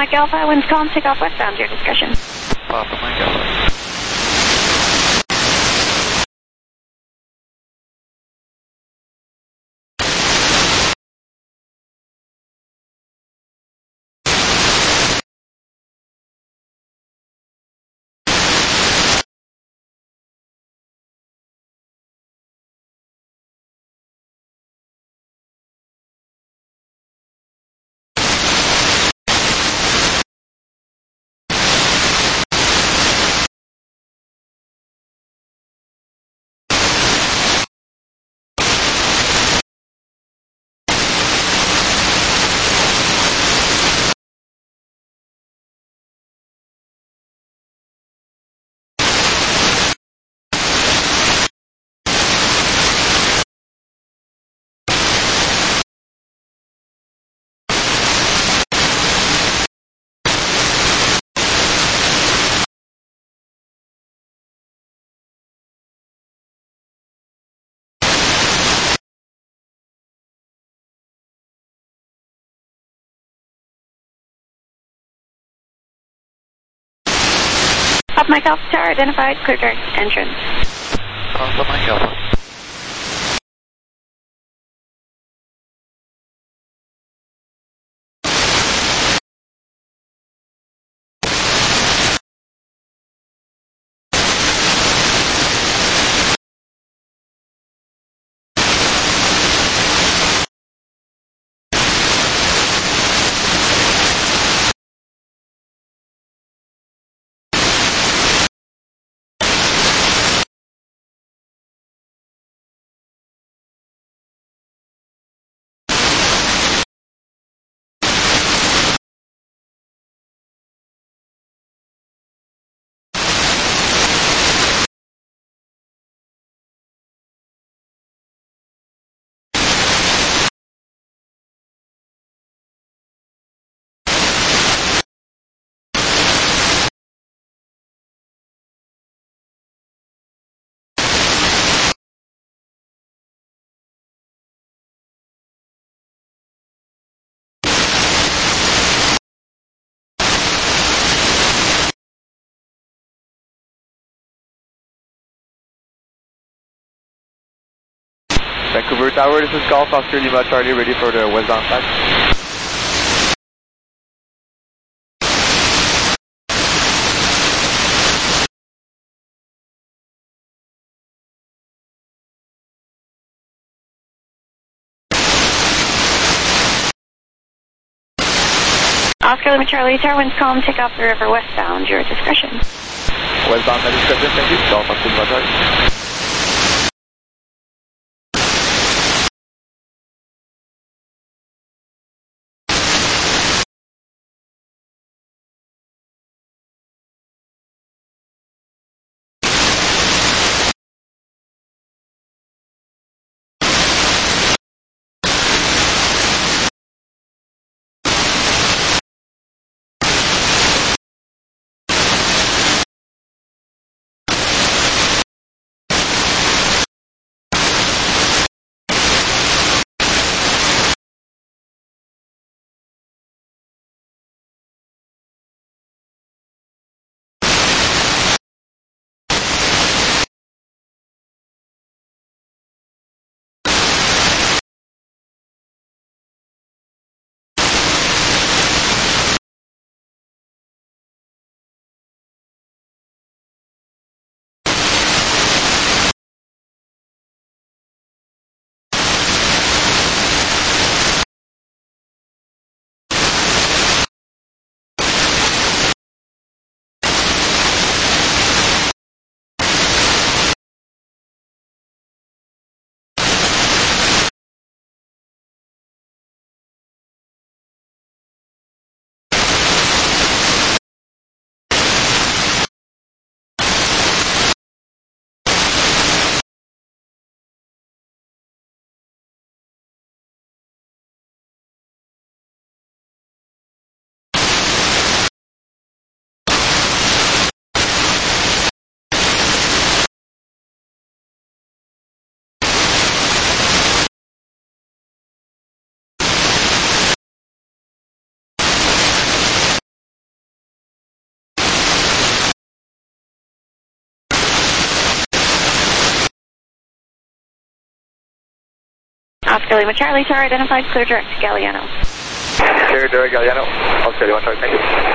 Mike Alpha, winds calm, take off westbound, your discretion. Papa Mike Alpha. Papa Mike Alpha Tower, identified, clear direct entrance. Papa Mike Alpha. Vancouver Tower, this is Golf Oscar Lima Charlie, ready for the westbound flight. Oscar Lima Charlie Tower, winds calm, take off the river westbound, your discretion. Westbound, my discretion, thank you. Golf Oscar Lima Charlie. Oscar Lima Charlie, tower identified, clear direct to Galliano. Clear direct Galliano. Oscar Lima Charlie, thank you.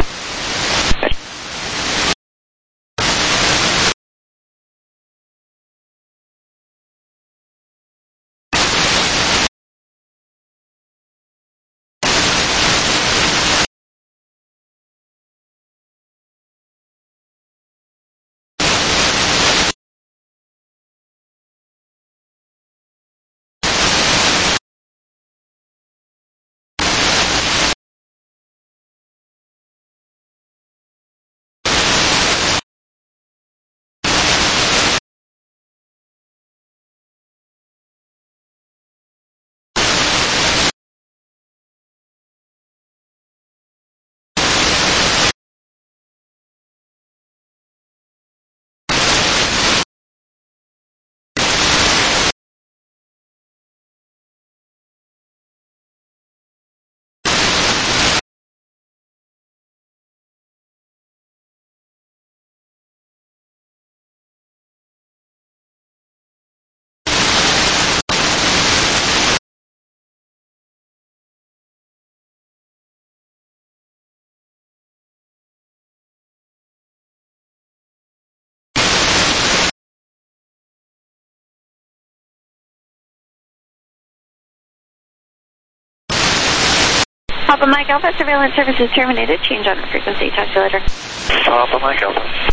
Papa Mike Alpha, surveillance services terminated. Change on the frequency. Talk to you later. Papa Mike Alpha.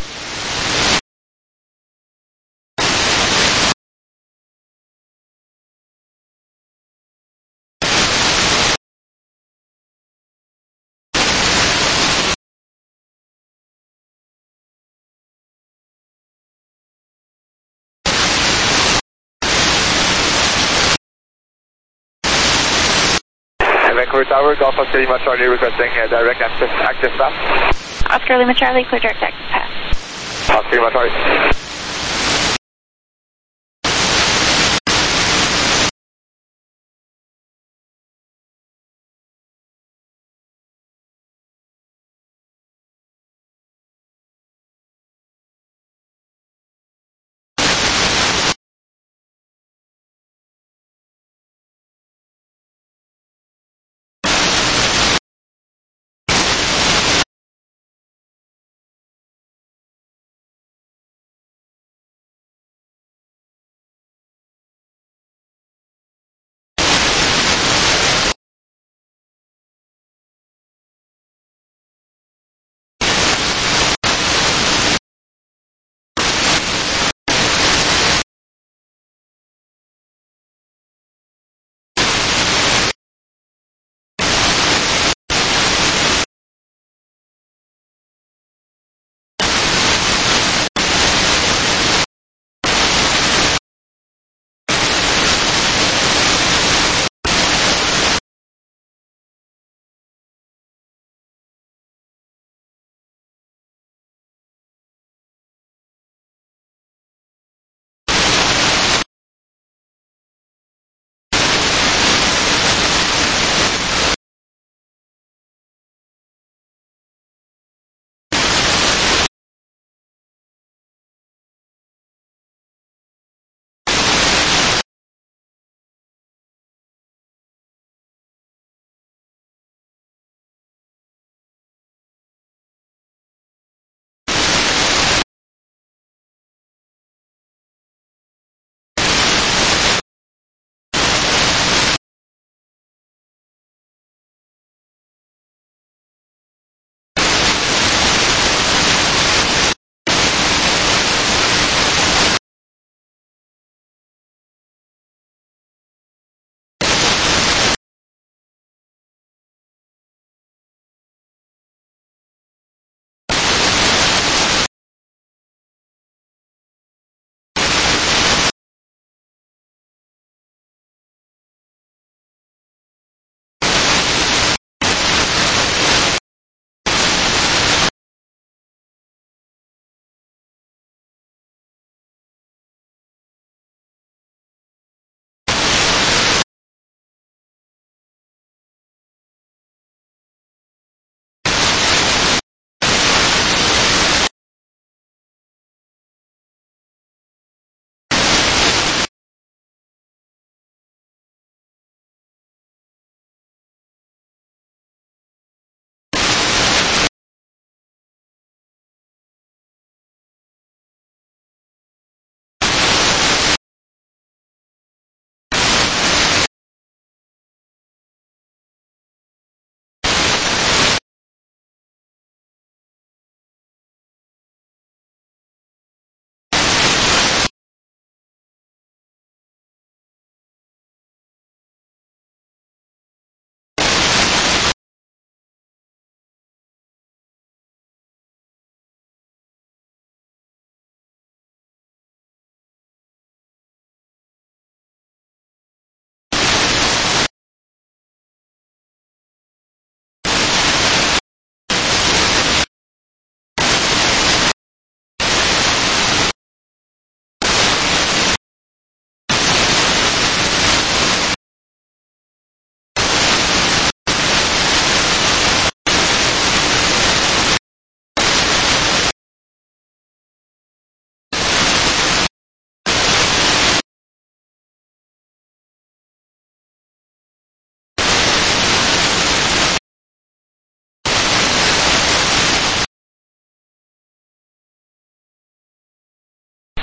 Vancouver Tower, Golf Oscar Lima Charlie requesting uh, direct access, access pass. Oscar Lima Charlie, clear direct access pass. Oscar Lima Charlie.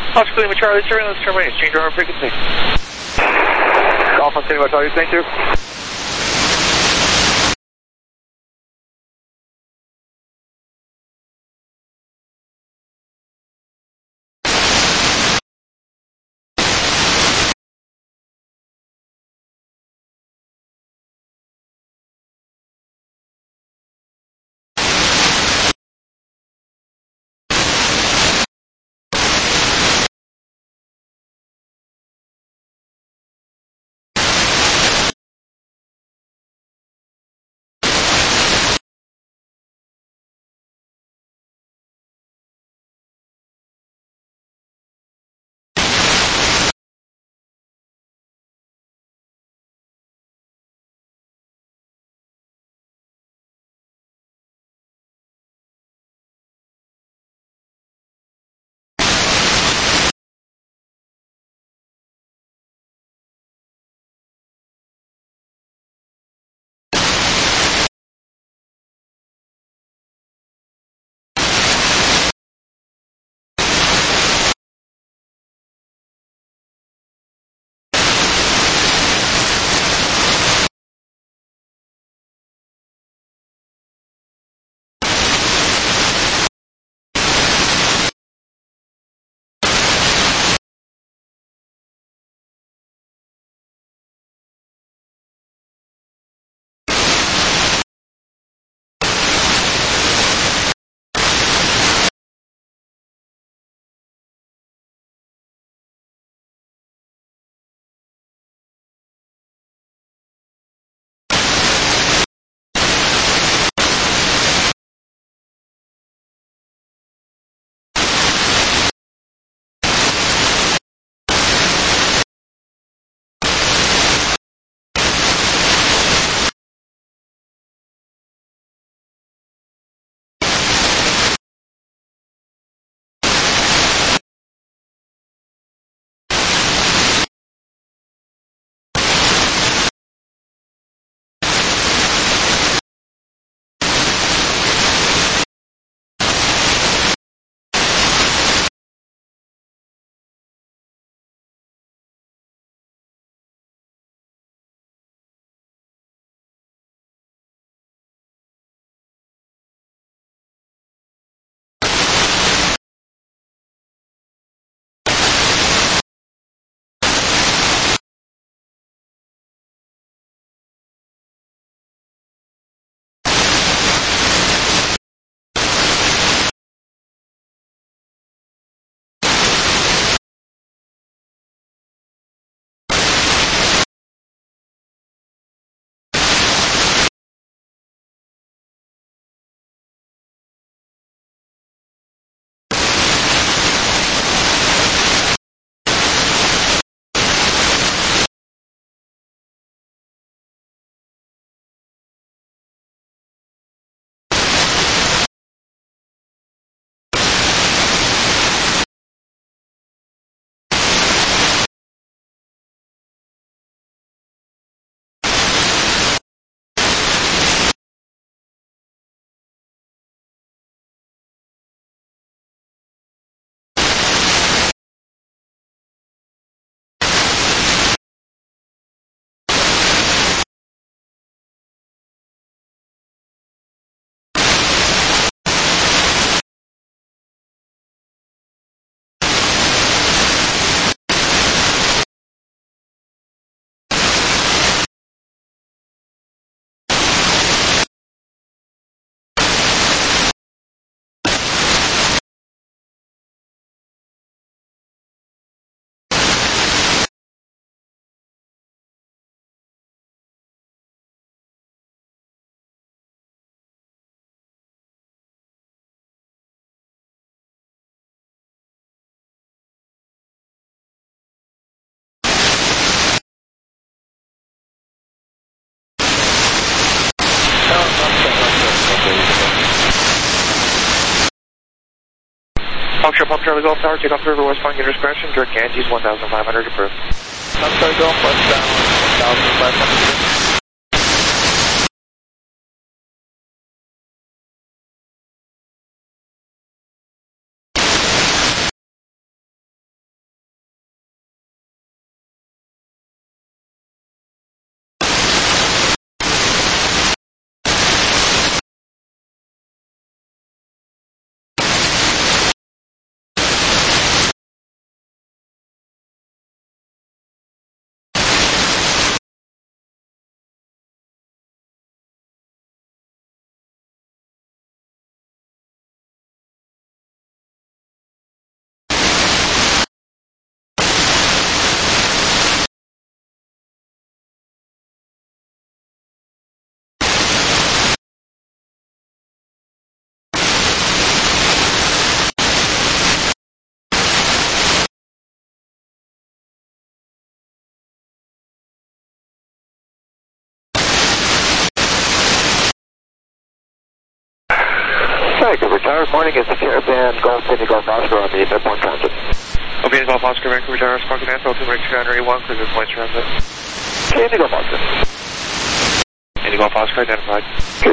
Oscar Lima Charlie, surveillance terminates. Change our frequency. Golf on Cinema Charlie, thank you. Foxtrot Pump Charlie Golf Tower, take off the river westbound, get discretion, direct Yankees one thousand five hundred approved. I'm sorry, Golf westbound, one thousand five hundred. Vancouver Tower, morning, it's the Caravan Golf City Golf Oscar on the midpoint transit. Okay, Golf Oscar, Vancouver Tower, Spark and Ansel, two two nine eight one, clear midpoint transit. Okay, Golf Oscar. Any Golf Oscar identified. Good.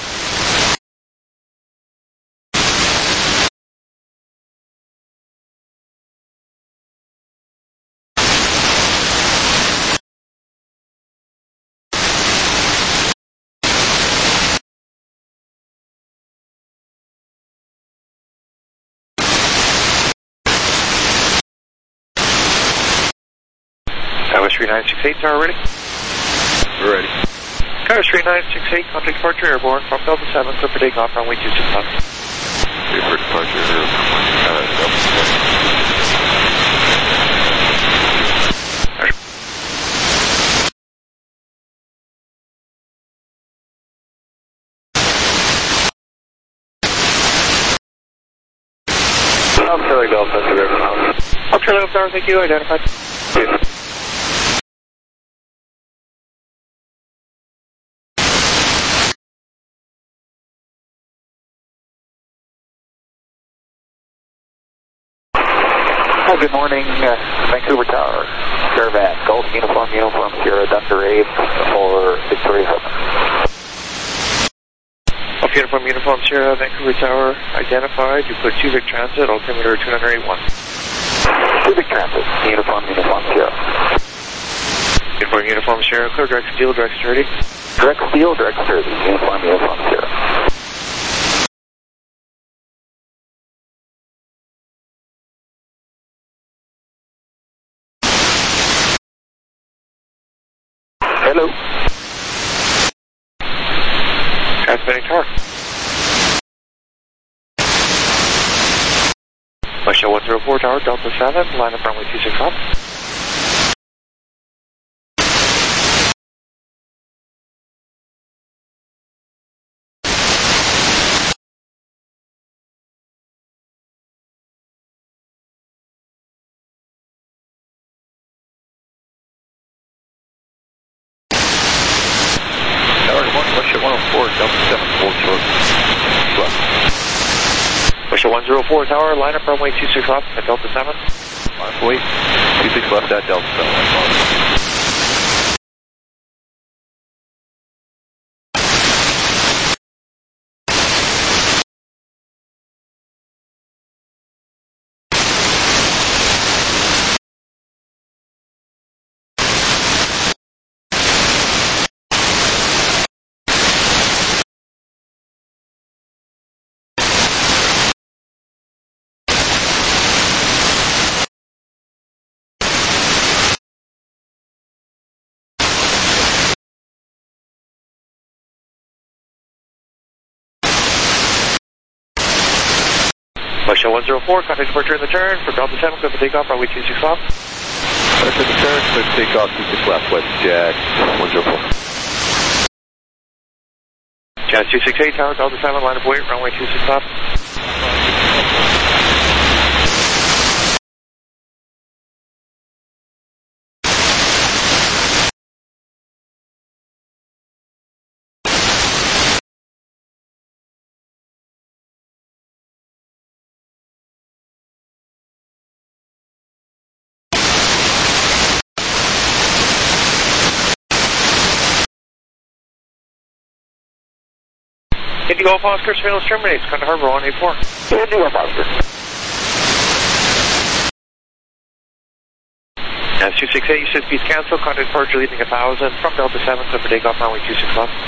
Tower three nine six eight, tower ready? We're ready. Tower three nine six eight, contact departure airborne from Delta seven, clear for takeoff, runway two six left. Clear for departure, uh, Delta seven. I'm Charlie Golf, that's the river house. I'm Charlie Golf Tower, thank you, identified. Good. Hi, good morning, uh, Vancouver Tower, Caravan, Golf Uniform, Uniform, Sierra, Thunder eight for Victoria Hilton. Golf Uniform, Uniform, Sierra, Vancouver Tower, identified, you put two Vic Transit, altimeter two nine eight one. two Vic Transit, Uniform, Uniform, Sierra. Uniform, Uniform, Sierra, clear direct steel, direct sturdy. Direct steel, direct sturdy, Uniform, Uniform, Sierra. Hello. Transmitting tower. West one zero four tower, Delta seven, line up runway two six left. one oh four, Delta seven, full short. Left. West one zero four tower, line up runway two six left at Delta seven. Left wait, two six left at Delta seven. West one zero four, contact departure in the turn for Delta seven, clear for takeoff, runway two six left. That's in the turn, clear for takeoff, two six left, WestJet one zero four. Jazz two six eight, tower, Delta seven, line of wait, runway two six left. Indy Golf Oscar, surveillance terminates, Conda Harbor one eight four. Indy Golf Oscar. That's two six eight, you should speeds cancel, contact departure leaving one thousand from Delta seven, clear for takeoff, runway two six left.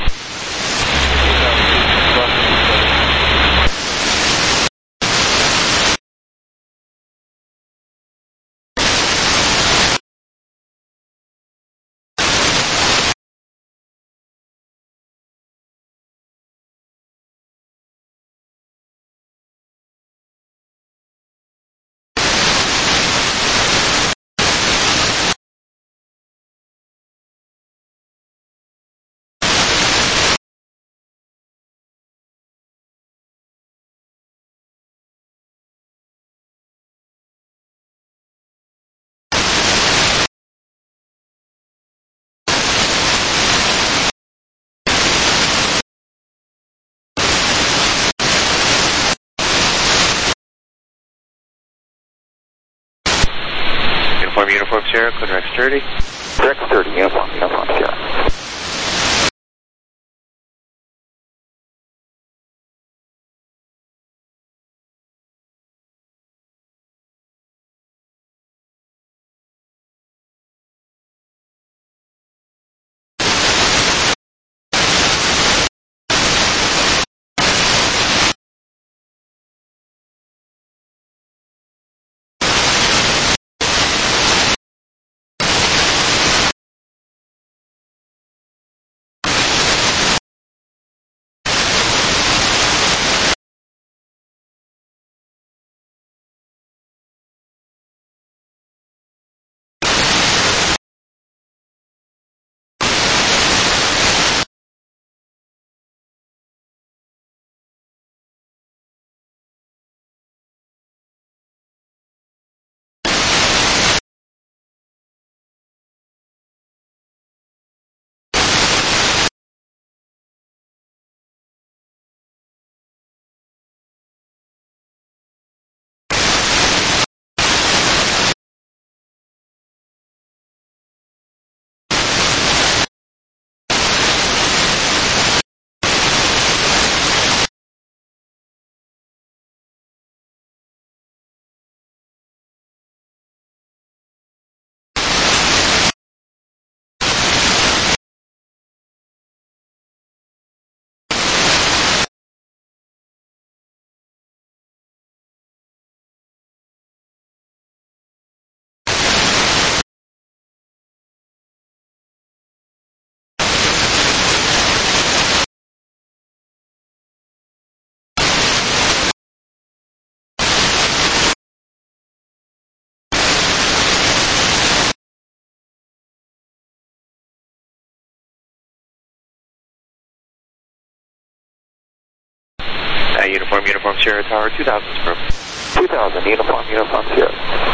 Uniform, Uniform Sierra, clear Rex thirty. Rex thirty, Uniform, Uniform Sierra. Uh, uniform, Uniform Sierra Tower, two thousand, bro. two thousand, Uniform, Uniform Sierra.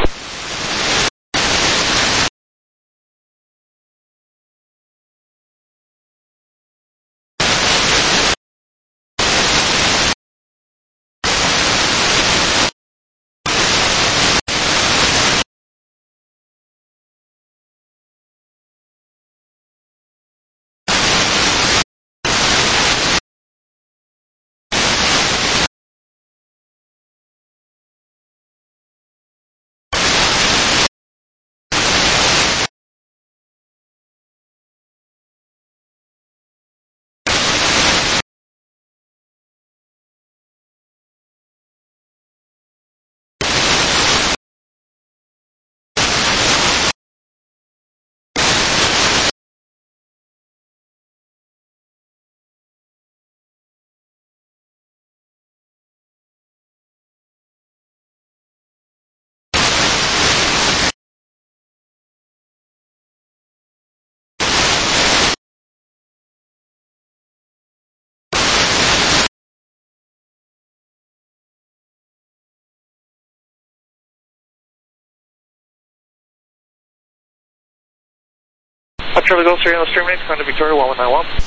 Up Charlie Golf, Sierra, terminate, Contact Victoria, one one nine one.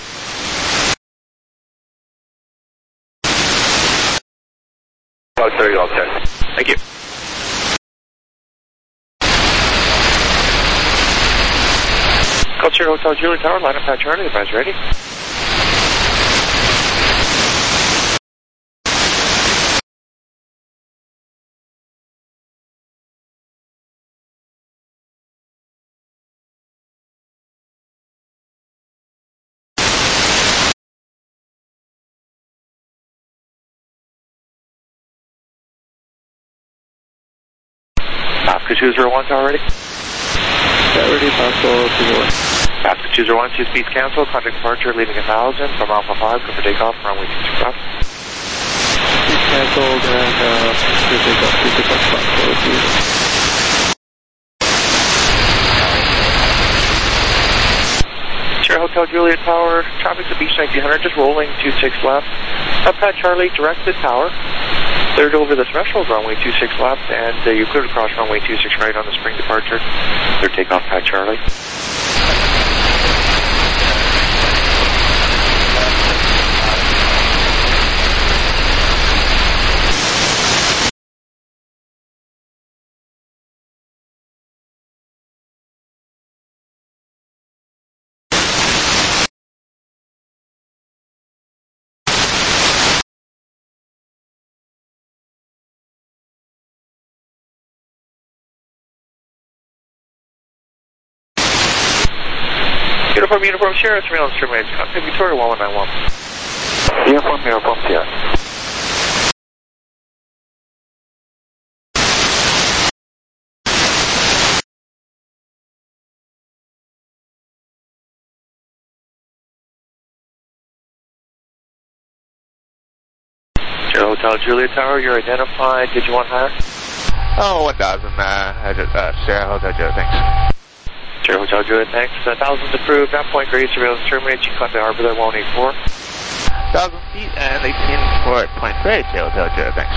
Cloud thirty, all set. Thank you. Golf Sierra Hotel Juliet Tower, line up Pat Charlie, advise ready. Oscar two zero one tower ready? Got ready, possible two zero one. Oscar two zero one, two speeds cancel, contact departure leaving one thousand from Alpha five, go for takeoff, runway two six five. Speed canceled and uh, two take off, two take off, possible two zero one. Sierra Hotel Juliet Tower, traffic to Beach nineteen hundred, just rolling two six left. Up Pat Charlie, direct to tower. Cleared over the threshold, runway two six left, and uh, you cleared across runway two six right on the spring departure. Clear takeoff, Pat Charlie. Uniform, Uniform, Sierra, surveillance terminates. Contact Victoria one one nine one. Uniform, Uniform, Sierra. Sierra Hotel Juliet Tower, you're identified. Did you want higher? Oh, one thousand, uh, I just, uh, Sierra Hotel Juliet, thanks. Sierra Hotel Juliet, thanks. Uh, thousands approved. That point grade surveillance terminates. You contact Harbor there one eight four. Thousand feet and eighteen for point grade, Sierra Hotel Juliet, thanks.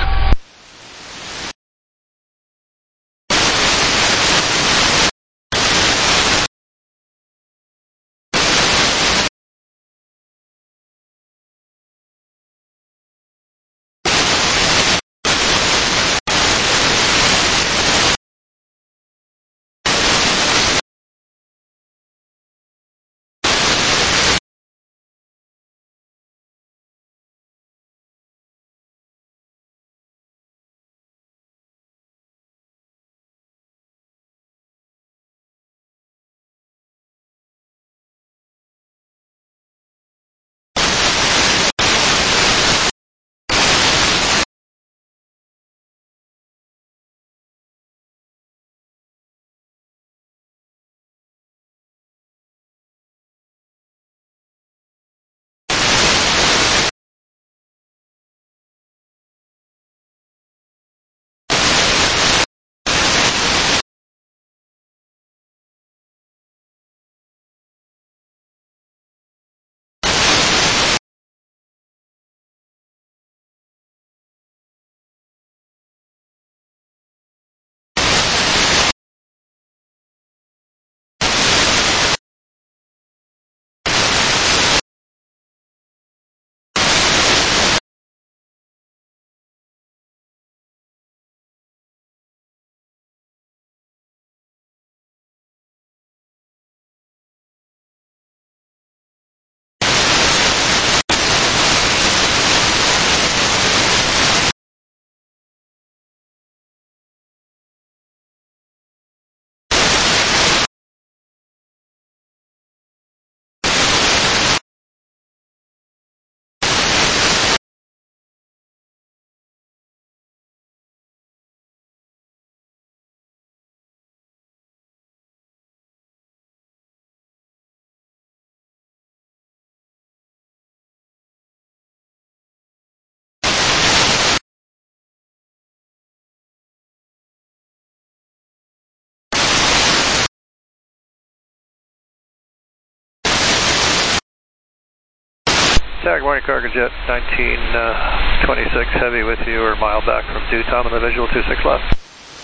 Tower, good morning, Cargo Jet nineteen twenty-six Heavy with you, or a mile back from due time on the visual two six left.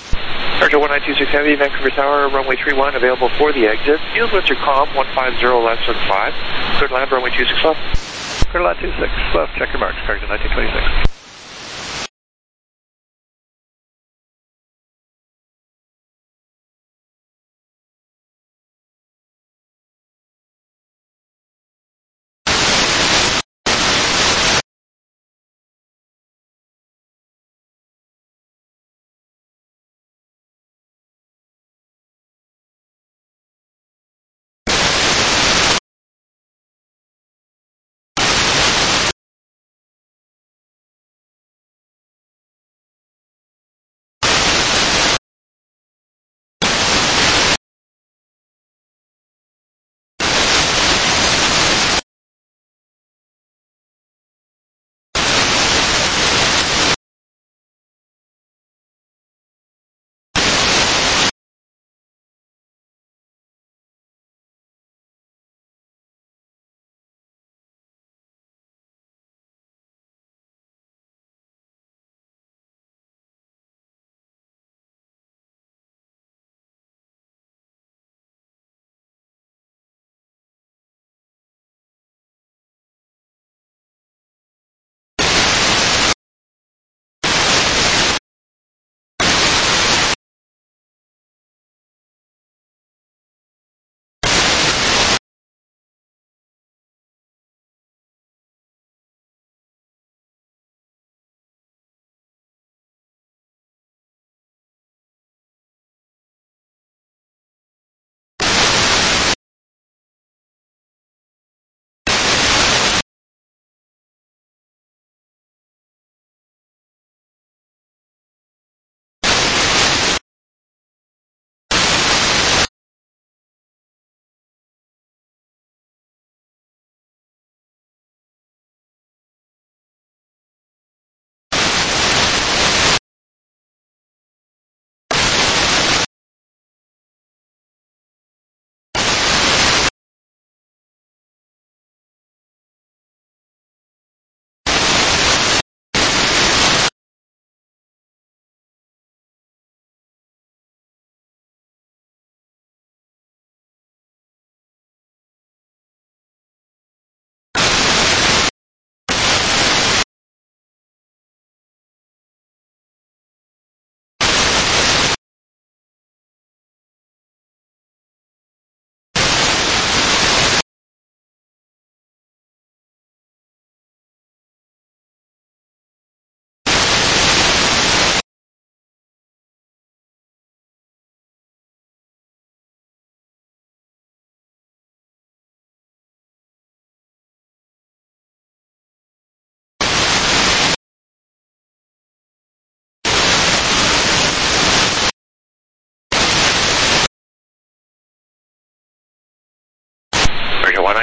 Cargo one nine two six Heavy, Vancouver Tower, runway three one, available for the exit. Field with your comm, one five zero less than five. Clear to land, runway two six left. Clear to land two six left, check your marks, Cargo nineteen twenty-six.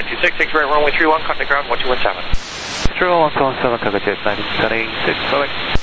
nine two six, take right runway three one, contact ground one two one seven. three one one two one seven, contact jet nine twenty-six, bye-bye.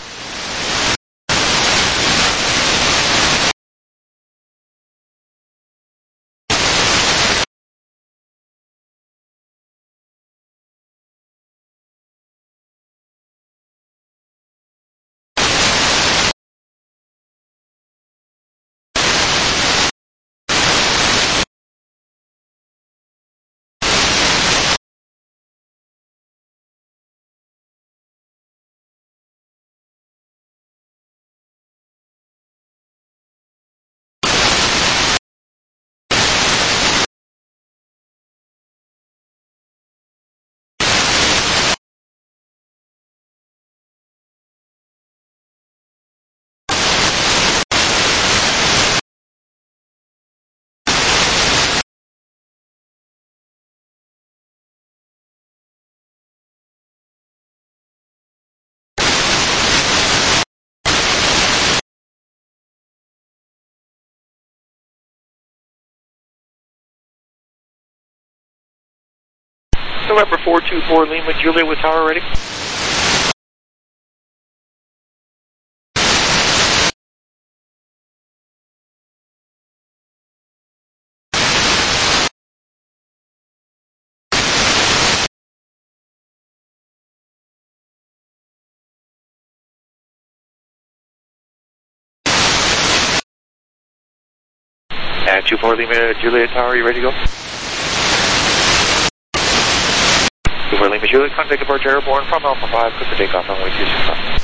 November four two four Lima Julia with tower ready. And two four Lima Julia tower, you ready to go? two four Lima Juliet, contact departure airborne from Alpha five, clear for takeoff runway two six five.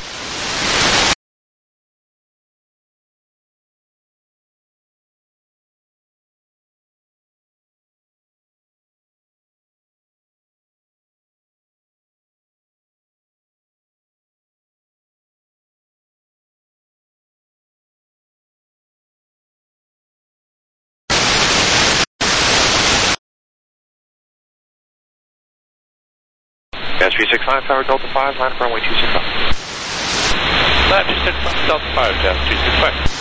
Gas three six five, tower Delta five, line up runway two six five. Lab two six five, Delta five, Gas two six five.